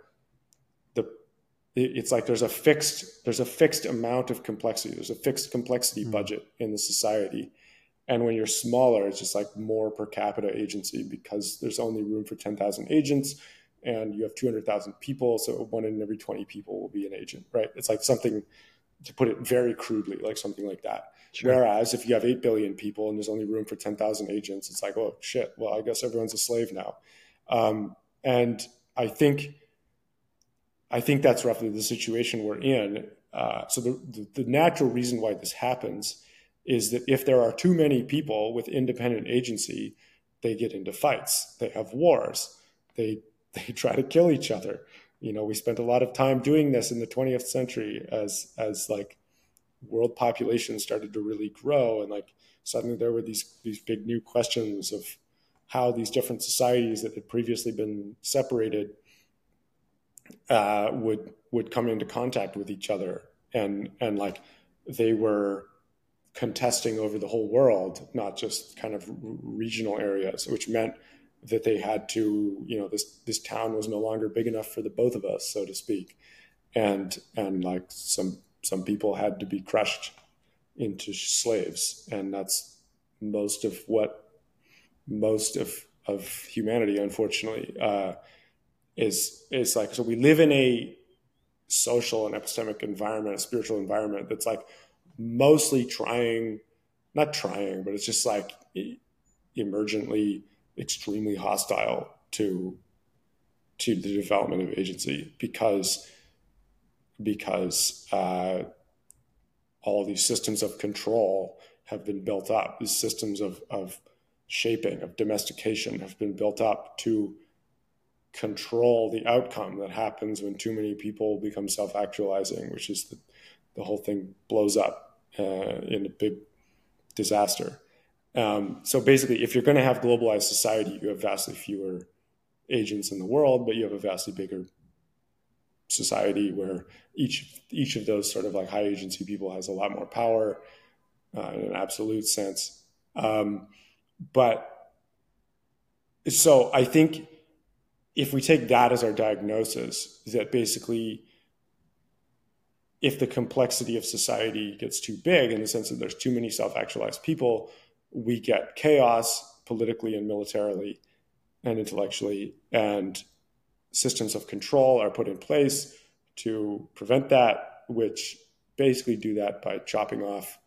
B: it's like there's a fixed amount of complexity. There's a fixed complexity budget in the society. And when you're smaller, it's just like more per capita agency because there's only room for 10,000 agents. And you have 200,000 people, so 1 in every 20 people will be an agent, right? It's like something, to put it very crudely, like something like that. Sure. Whereas if you have 8 billion people and there's only room for 10,000 agents, it's like, oh shit, well, I guess everyone's a slave now. And I think that's roughly the situation we're in. So the natural reason why this happens is that if there are too many people with independent agency, they get into fights, they have wars, they try to kill each other. We spent a lot of time doing this in the 20th century as like world population started to really grow, and like suddenly there were these big new questions of how these different societies that had previously been separated would come into contact with each other, and like they were contesting over the whole world, not just kind of regional areas, which meant that they had to, this town was no longer big enough for the both of us, so to speak. And like some people had to be crushed into slaves. And that's most of humanity, unfortunately, is like, so we live in a social and epistemic environment, a spiritual environment that's like mostly not trying, but it's just like emergently extremely hostile to the development of agency because all these systems of control have been built up. These systems of shaping, of domestication have been built up to control the outcome that happens when too many people become self-actualizing, which is the whole thing blows up in a big disaster. So basically, if you're going to have globalized society, you have vastly fewer agents in the world, but you have a vastly bigger society where each of those sort of like high agency people has a lot more power in an absolute sense. But so I think if we take that as our diagnosis, that basically if the complexity of society gets too big in the sense that there's too many self-actualized people, we get chaos politically and militarily and intellectually, and systems of control are put in place to prevent that, which basically do that by chopping off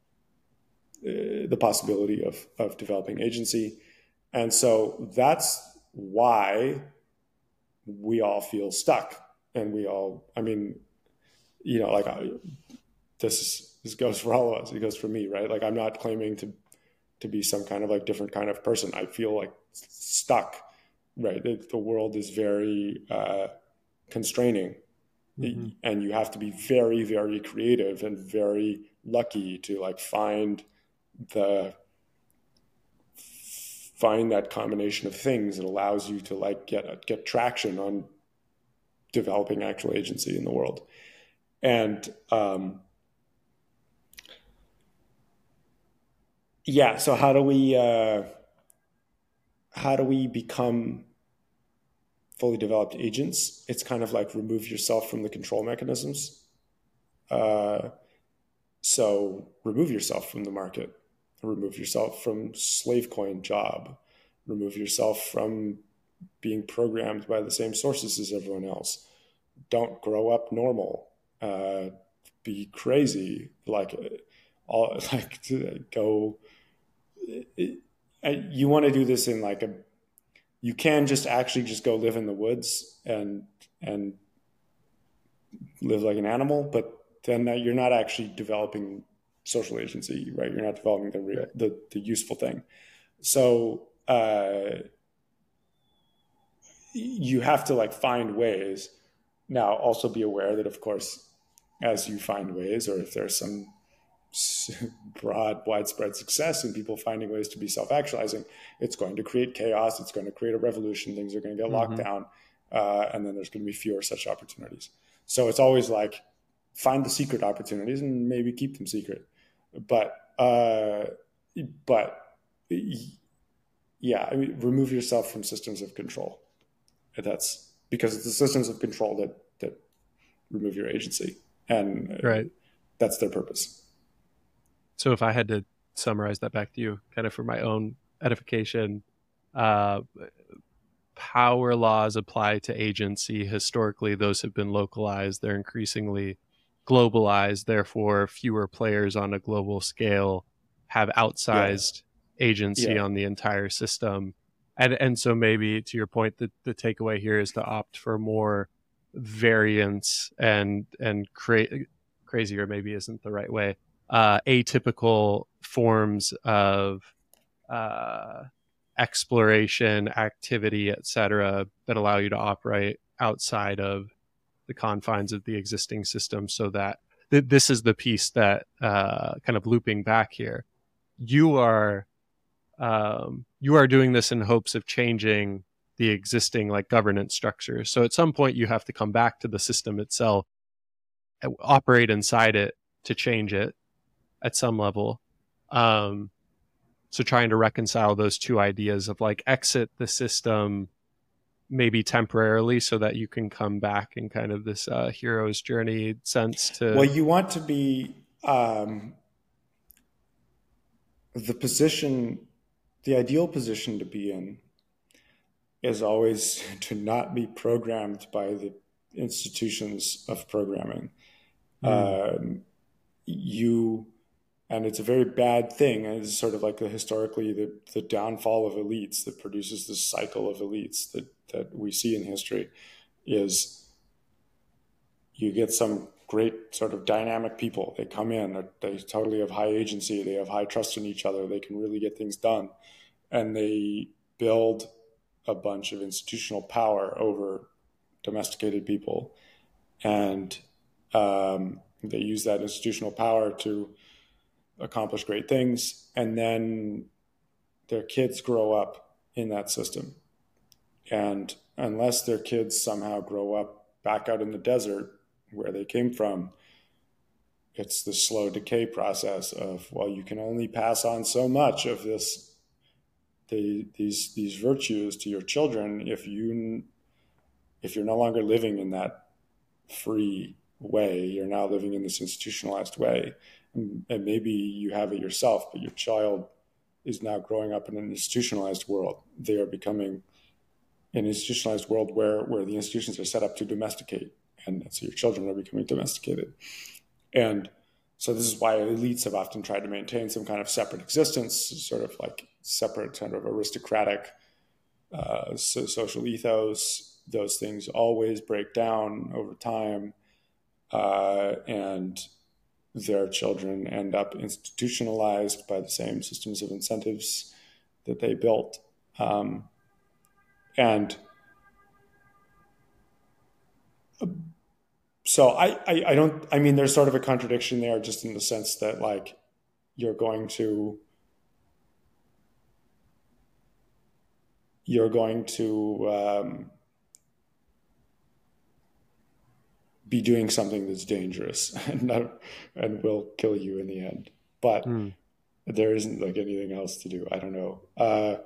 B: the possibility of developing agency. And so that's why we all feel stuck. And we all, I mean, you know, like this goes for all of us. It goes for me, right? Like I'm not claiming to be some kind of like different kind of person. I feel like stuck, right? The world is very constraining, mm-hmm. and you have to be very, very creative and very lucky to like find that combination of things that allows you to like get traction on developing actual agency in the world. And yeah, so how do we become fully developed agents? It's kind of like remove yourself from the control mechanisms. So remove yourself from the market, remove yourself from slave coin job, remove yourself from being programmed by the same sources as everyone else. Don't grow up normal. Be crazy, go. You want to do this in like you can just actually just go live in the woods and live like an animal, but then you're not actually developing social agency, right? You're not developing the useful thing. So you have to like find ways. Now, also be aware that, of course, as you find ways, or if there's some widespread success in people finding ways to be self-actualizing, it's going to create chaos. It's going to create a revolution. Things are going to get locked down. And then there's going to be fewer such opportunities. So it's always like find the secret opportunities and maybe keep them secret. But yeah, I mean, remove yourself from systems of control. That's because it's the systems of control that remove your agency, and
A: right.
B: That's their purpose.
A: So if I had to summarize that back to you, kind of for my own edification, power laws apply to agency. Historically, those have been localized. They're increasingly globalized. Therefore, fewer players on a global scale have outsized agency on the entire system. And so maybe to your point, the takeaway here is to opt for more variance and crazier maybe isn't the right way. Atypical forms of exploration, activity, etc., that allow you to operate outside of the confines of the existing system. So that this is the piece that kind of looping back here. You are doing this in hopes of changing the existing like governance structure. So at some point you have to come back to the system itself, operate inside it to change it at some level. So trying to reconcile those two ideas of like exit the system maybe temporarily so that you can come back in kind of this hero's journey sense to...
B: Well, you want to be the ideal position to be in is always to not be programmed by the institutions of programming. And it's a very bad thing. And it's sort of like historically the downfall of elites that produces this cycle of elites that we see in history is you get some great sort of dynamic people. They come in, they totally have high agency. They have high trust in each other. They can really get things done. And they build a bunch of institutional power over domesticated people, and they use that institutional power to accomplish great things, and then their kids grow up in that system. And unless their kids somehow grow up back out in the desert where they came from, it's the slow decay process of, well, you can only pass on so much of these virtues to your children if you're no longer living in that free way. You're now living in this institutionalized way, and maybe you have it yourself, but your child is now growing up in an institutionalized world. They are becoming an institutionalized world where the institutions are set up to domesticate, and so your children are becoming domesticated. And so this is why elites have often tried to maintain some kind of separate existence, sort of like separate kind of aristocratic social ethos. Those things always break down over time, and their children end up institutionalized by the same systems of incentives that they built. And so I don't, I mean, there's sort of a contradiction there, just in the sense that, like, you're going to be doing something that's dangerous and will kill you in the end. But there isn't like anything else to do. I don't know.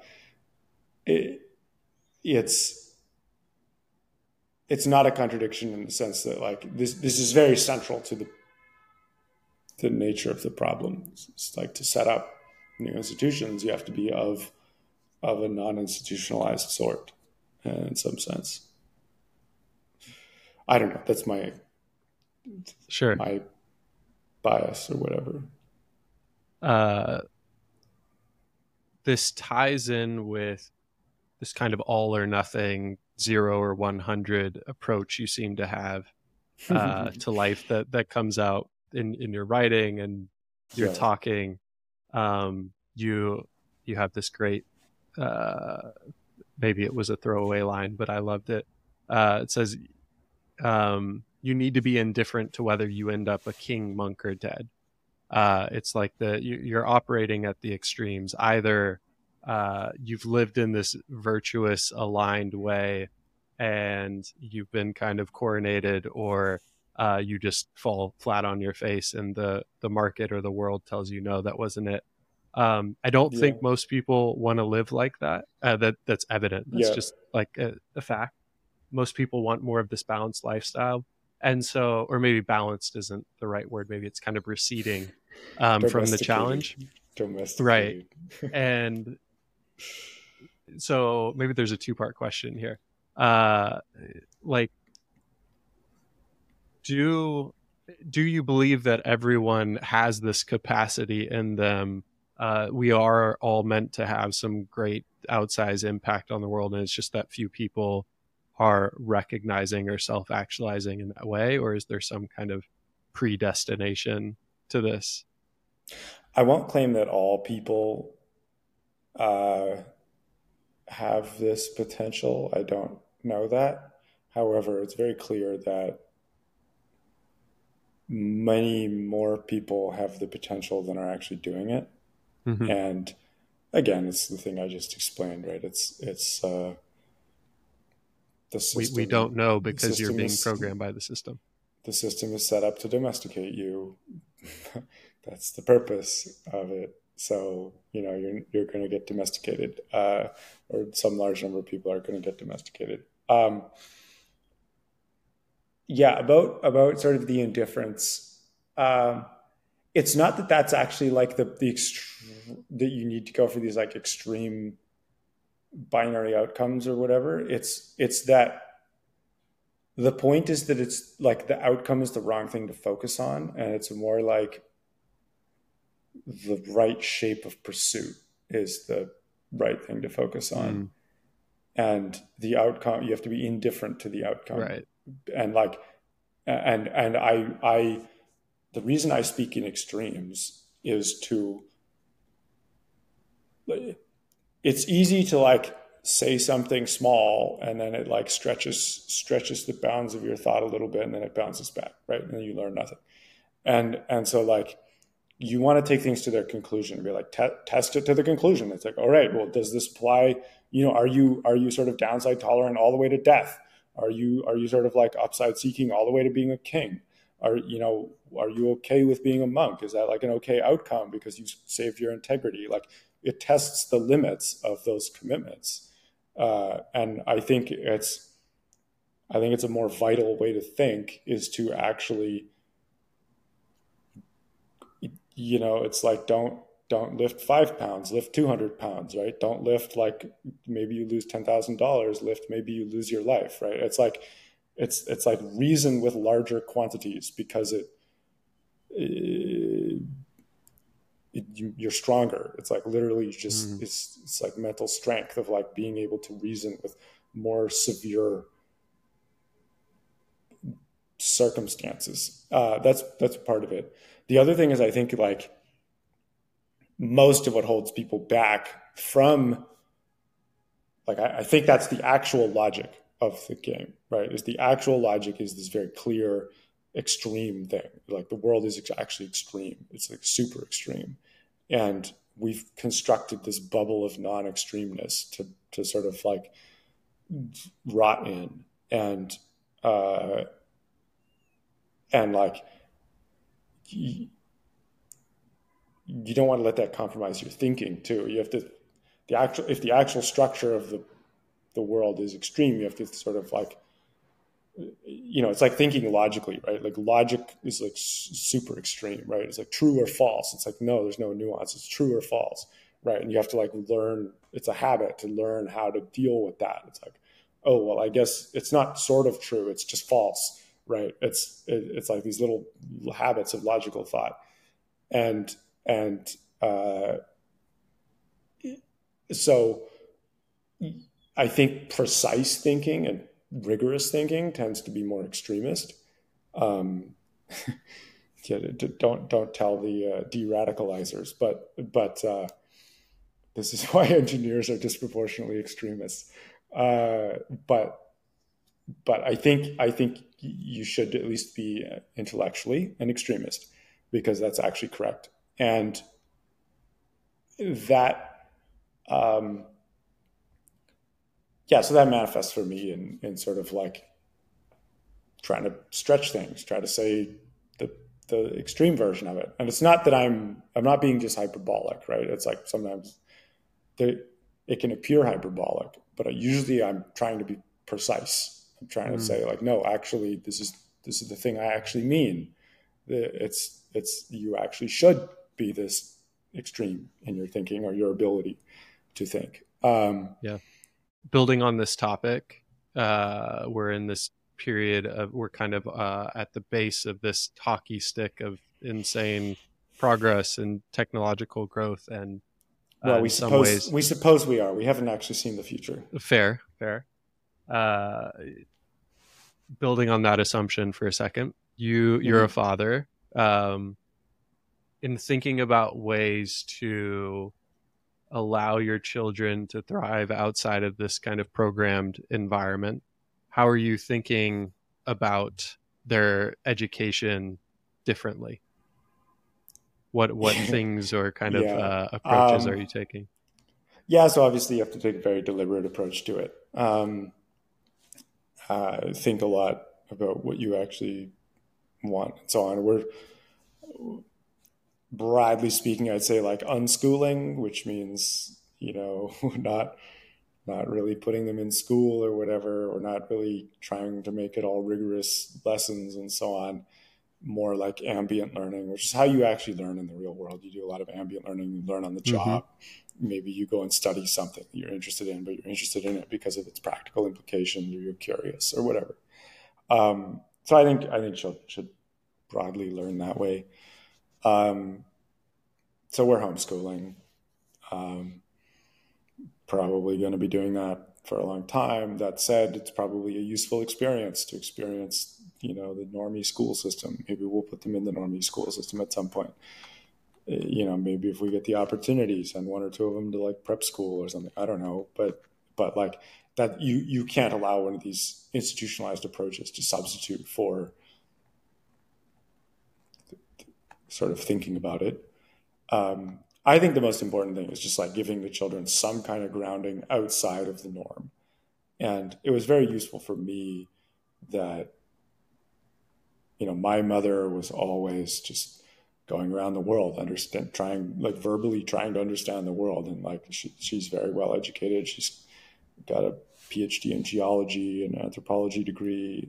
B: It's not a contradiction in the sense that, like, this is very central to the nature of the problem. It's like, to set up new institutions, you have to be of a non-institutionalized sort, in some sense. I don't know. That's my bias or whatever.
A: This ties in with this kind of all or nothing, 0 or 100 approach you seem to have to life that comes out in your writing and your talking. You have this great, maybe it was a throwaway line, but I loved it. It says, you need to be indifferent to whether you end up a king, monk, or dead. It's like you're operating at the extremes. Either you've lived in this virtuous, aligned way and you've been kind of coronated, or you just fall flat on your face and the market or the world tells you, no, that wasn't it. I don't think most people want to live like that. That's evident. That's just like a fact. Most people want more of this balanced lifestyle. And so, or maybe balanced isn't the right word. Maybe it's kind of receding from the challenge. Right. And so maybe there's a two-part question here. Like, do you believe that everyone has this capacity in them? We are all meant to have some great outsized impact on the world, and it's just that few people are recognizing or self-actualizing in that way? Or is there some kind of predestination to this?
B: I won't claim that all people have this potential. I don't know that. However, it's very clear that many more people have the potential than are actually doing it. Mm-hmm. And again, it's the thing I just explained, right? It's the system.
A: We don't know because you're being programmed by the system.
B: The system is set up to domesticate you. That's the purpose of it. So, you're going to get domesticated, or some large number of people are going to get domesticated. About sort of the indifference. It's not that that's actually like that you need to go for these like extreme binary outcomes or whatever. It's that the point is that it's like the outcome is the wrong thing to focus on, and it's more like the right shape of pursuit is the right thing to focus on. And the outcome, you have to be indifferent to the outcome.
A: Right.
B: And like, and I the reason I speak in extremes is it's easy to like say something small, and then it like stretches the bounds of your thought a little bit, and then it bounces back, right? And then you learn nothing. And so like you want to take things to their conclusion and be like, test it to the conclusion. It's like, all right, well, does this apply? Are you sort of downside tolerant all the way to death? Are you sort of like upside seeking all the way to being a king? Are you okay with being a monk? Is that like an okay outcome because you saved your integrity? Like it tests the limits of those commitments. And I think it's a more vital way to think is to actually, it's like, don't lift 5 pounds, lift 200 pounds, right? Don't lift like maybe you lose $10,000, lift maybe you lose your life, right? It's like reason with larger quantities because you're stronger. It's like literally just it's like mental strength of like being able to reason with more severe circumstances. That's part of it. The other thing is I think like most of what holds people back from like I think that's the actual logic of the game, right? Is the actual logic is this very clear extreme thing. Like the world is actually extreme. It's like super extreme. And we've constructed this bubble of non-extremeness to sort of like rot in and like you don't want to let that compromise your thinking too. You have to if the actual structure of the world is extreme, you have to sort of like, it's like thinking logically, right? Like logic is like super extreme, right? It's like true or false. It's like, no, there's no nuance. It's true or false, right? And you have to like learn, it's a habit to learn how to deal with that. It's like, oh, well, I guess it's not sort of true. It's just false, right? It's like these little habits of logical thought. And so I think precise thinking and rigorous thinking tends to be more extremist. Don't tell the de-radicalizers, but this is why engineers are disproportionately extremists. But I think you should at least be intellectually an extremist because that's actually correct, and that. So that manifests for me in sort of like trying to stretch things, try to say the extreme version of it. And it's not that I'm not being just hyperbolic, right? It's like sometimes it can appear hyperbolic, but usually I'm trying to be precise. I'm trying to say like, no, actually, this is the thing I actually mean. It's you actually should be this extreme in your thinking or your ability to think.
A: Building on this topic, we're in this period of we're kind of at the base of this hockey stick of insane progress and technological growth, and
B: we suppose we are. We haven't actually seen the future.
A: Fair. Building on that assumption for a second, you're a father. In thinking about ways to allow your children to thrive outside of this kind of programmed environment, how are you thinking about their education differently? What things or kind of approaches are you taking?
B: So obviously you have to take a very deliberate approach to it. Think a lot about what you actually want and so on. We're broadly speaking, I'd say like unschooling, which means, not really putting them in school or whatever, or not really trying to make it all rigorous lessons and so on. More like ambient learning, which is how you actually learn in the real world. You do a lot of ambient learning, you learn on the job. Maybe you go and study something that you're interested in, but you're interested in it because of its practical implications, or you're curious or whatever. So I think children should broadly learn that way. So we're homeschooling, probably going to be doing that for a long time. That said, it's probably a useful experience to experience, the normie school system. Maybe we'll put them in the normie school system at some point. Maybe if we get the opportunity, send one or two of them to like prep school or something. I don't know, but but like that you can't allow one of these institutionalized approaches to substitute for sort of thinking about it. I think the most important thing is just like giving the children some kind of grounding outside of the norm. And it was very useful for me that, my mother was always just going around the world, verbally trying to understand the world. And like, she's very well educated. She's got a PhD in geology and anthropology degree.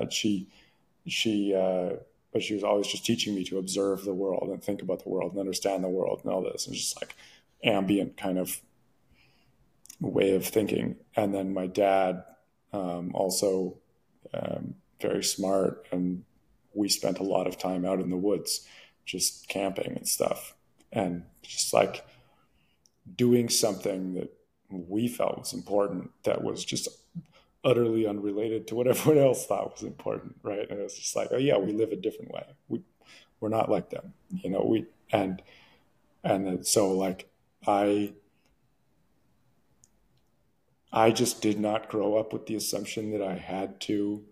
B: But she was always just teaching me to observe the world and think about the world and understand the world and all this. And just like ambient kind of way of thinking. And then my dad, also very smart, and we spent a lot of time out in the woods, just camping and stuff, and just like doing something that we felt was important that was just utterly unrelated to what everyone else thought was important, right? And it was just like, oh yeah, we live a different way. We're not like them, and so like I just did not grow up with the assumption that I had to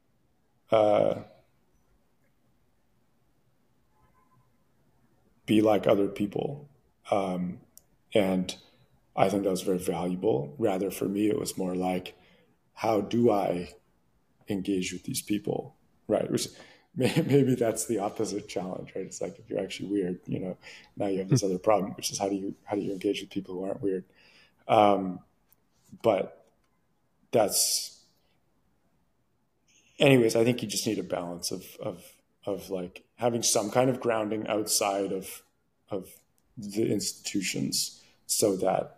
B: be like other people. And I think that was very valuable. Rather, for me, it was more like, how do I engage with these people, right? Which maybe that's the opposite challenge, right? It's like, if you're actually weird, now you have this other problem, which is how do you engage with people who aren't weird? But anyways, I think you just need a balance of like having some kind of grounding outside of the institutions, so that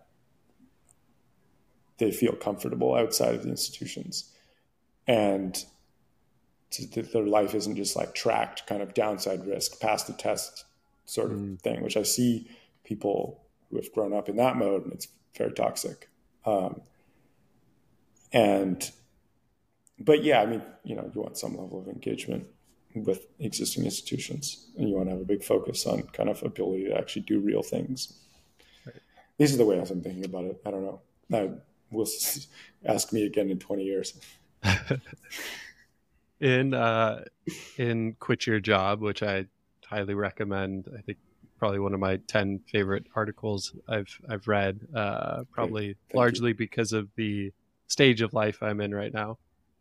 B: they feel comfortable outside of the institutions, and their life isn't just like tracked kind of downside risk, pass the test sort of thing, which I see people who have grown up in that mode, and it's very toxic. But yeah, I mean, you want some level of engagement with existing institutions, and you want to have a big focus on kind of ability to actually do real things. Right. These are the ways I'm thinking about it. I don't know. Will ask me again in 20 years.
A: In Quit Your Job, which I highly recommend, I think probably one of my 10 favorite articles I've read, probably largely because of the stage of life I'm in right now.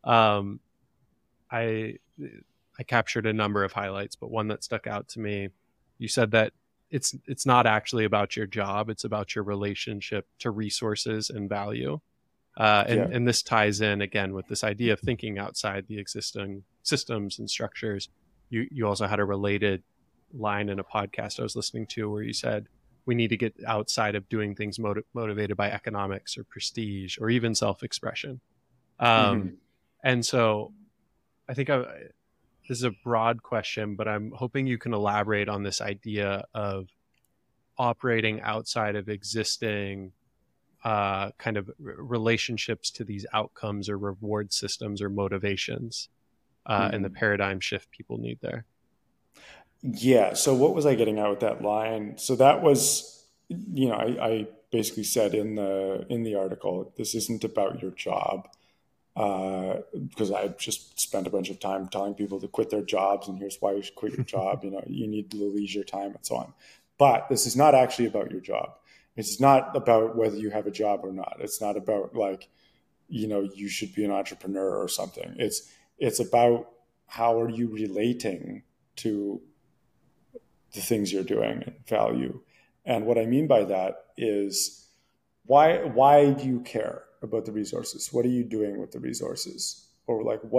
A: I captured a number of highlights, but one that stuck out to me, you said that it's not actually about your job, it's about your relationship to resources and value. And this ties in again with this idea of thinking outside the existing systems and structures. You also had a related line in a podcast I was listening to where you said we need to get outside of doing things motivated by economics or prestige or even self-expression. And so I think this is a broad question, but I'm hoping you can elaborate on this idea of operating outside of existing kind of relationships to these outcomes or reward systems or motivations, and the paradigm shift people need there.
B: Yeah. So what was I getting at with that line? So that was, I basically said in the article, this isn't about your job, because I just spent a bunch of time telling people to quit their jobs, and here's why you should quit your job. You need the leisure time and so on. But this is not actually about your job. It's not about whether you have a job or not. It's not about like, you should be an entrepreneur or something. It's about how are you relating to the things you're doing and value. And what I mean by that is why do you care about the resources? What are you doing with the resources? Or like, how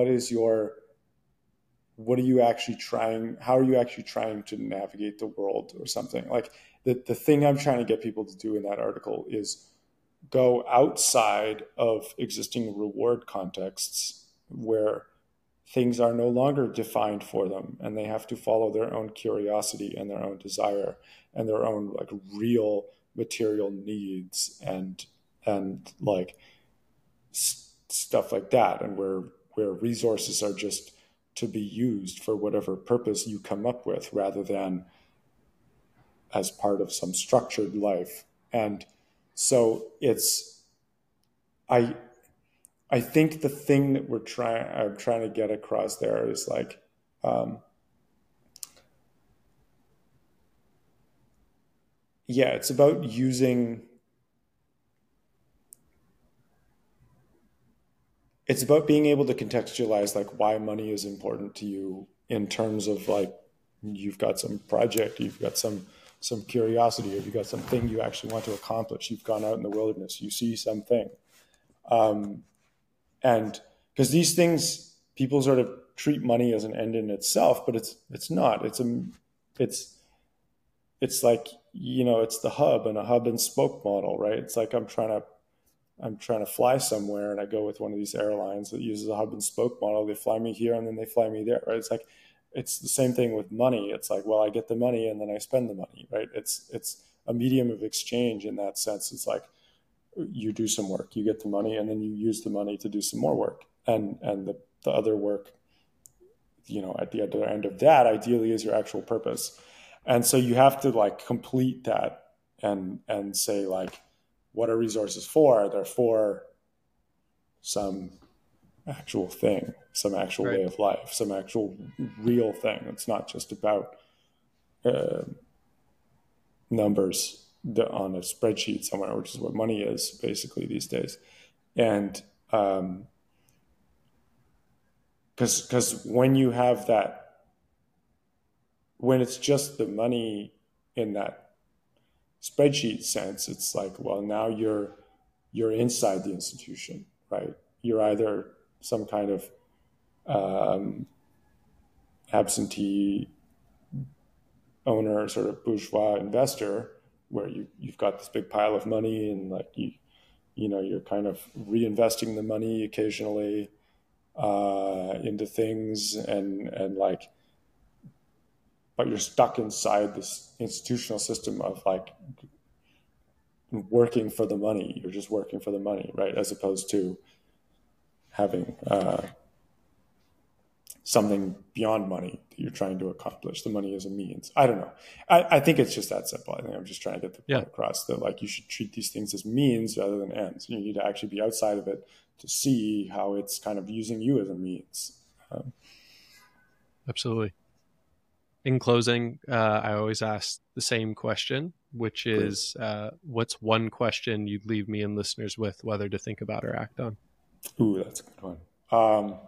B: are you actually trying to navigate the world or something? Like the thing I'm trying to get people to do in that article is go outside of existing reward contexts where things are no longer defined for them, and they have to follow their own curiosity and their own desire and their own like real material needs and like stuff like that, and where resources are just to be used for whatever purpose you come up with rather than as part of some structured life. And so it's I I think the thing that I'm trying to get across there is like, yeah, it's about it's about being able to contextualize like why money is important to you in terms of like, you've got some project, you've got some curiosity, or you've got something you actually want to accomplish. You've gone out in the wilderness, you see something. And because these things, people sort of treat money as an end in itself, but it's not. It's like, it's the hub and a hub and spoke model, right? It's like I'm trying to fly somewhere, and I go with one of these airlines that uses a hub and spoke model. They fly me here and then they fly me there, right? It's like, it's the same thing with money. It's like, well, I get the money and then I spend the money, right? It's a medium of exchange in that sense. It's like, you do some work, you get the money, and then you use the money to do some more work, and the other work, at the other end of that, ideally, is your actual purpose. And so you have to like complete that and say like, what are resources for? They're for some actual thing, some actual way of life, some actual real thing. It's not just about numbers on a spreadsheet somewhere, which is what money is basically these days. And because when you have that, when it's just the money in that spreadsheet sense, it's like, well, now you're inside the institution, right? You're either some kind of absentee owner, sort of bourgeois investor, where you've got this big pile of money, and like you're kind of reinvesting the money occasionally into things, and like, but you're stuck inside this institutional system of like working for the money. You're just working for the money, right? As opposed to having something beyond money that you're trying to accomplish. The money is a means. I don't know. I think it's just that simple. I think I'm just trying to get the point across that like, you should treat these things as means rather than ends. You need to actually be outside of it to see how it's kind of using you as a means.
A: Absolutely. In closing, I always ask the same question, which is, what's one question you'd leave me and listeners with, whether to think about or act on?
B: Ooh, that's a good one.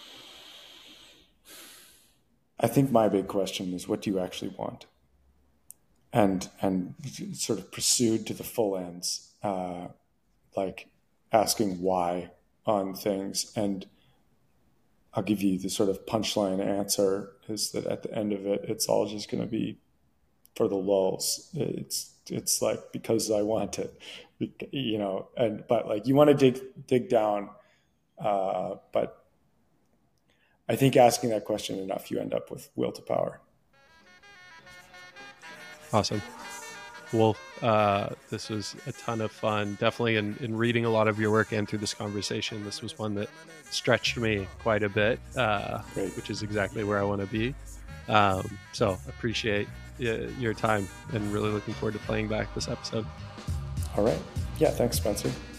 B: I think my big question is, what do you actually want? And sort of pursued to the full ends, like asking why on things. And I'll give you the sort of punchline answer, is that at the end of it, it's all just going to be for the lulz. It's like, because I want it, but like, you want to dig down, but I think asking that question enough, you end up with will to power.
A: Awesome. Wolf, this was a ton of fun. Definitely in reading a lot of your work and through this conversation, this was one that stretched me quite a bit, which is exactly where I want to be. So appreciate your time, and really looking forward to playing back this episode.
B: All right. Yeah, thanks, Spencer.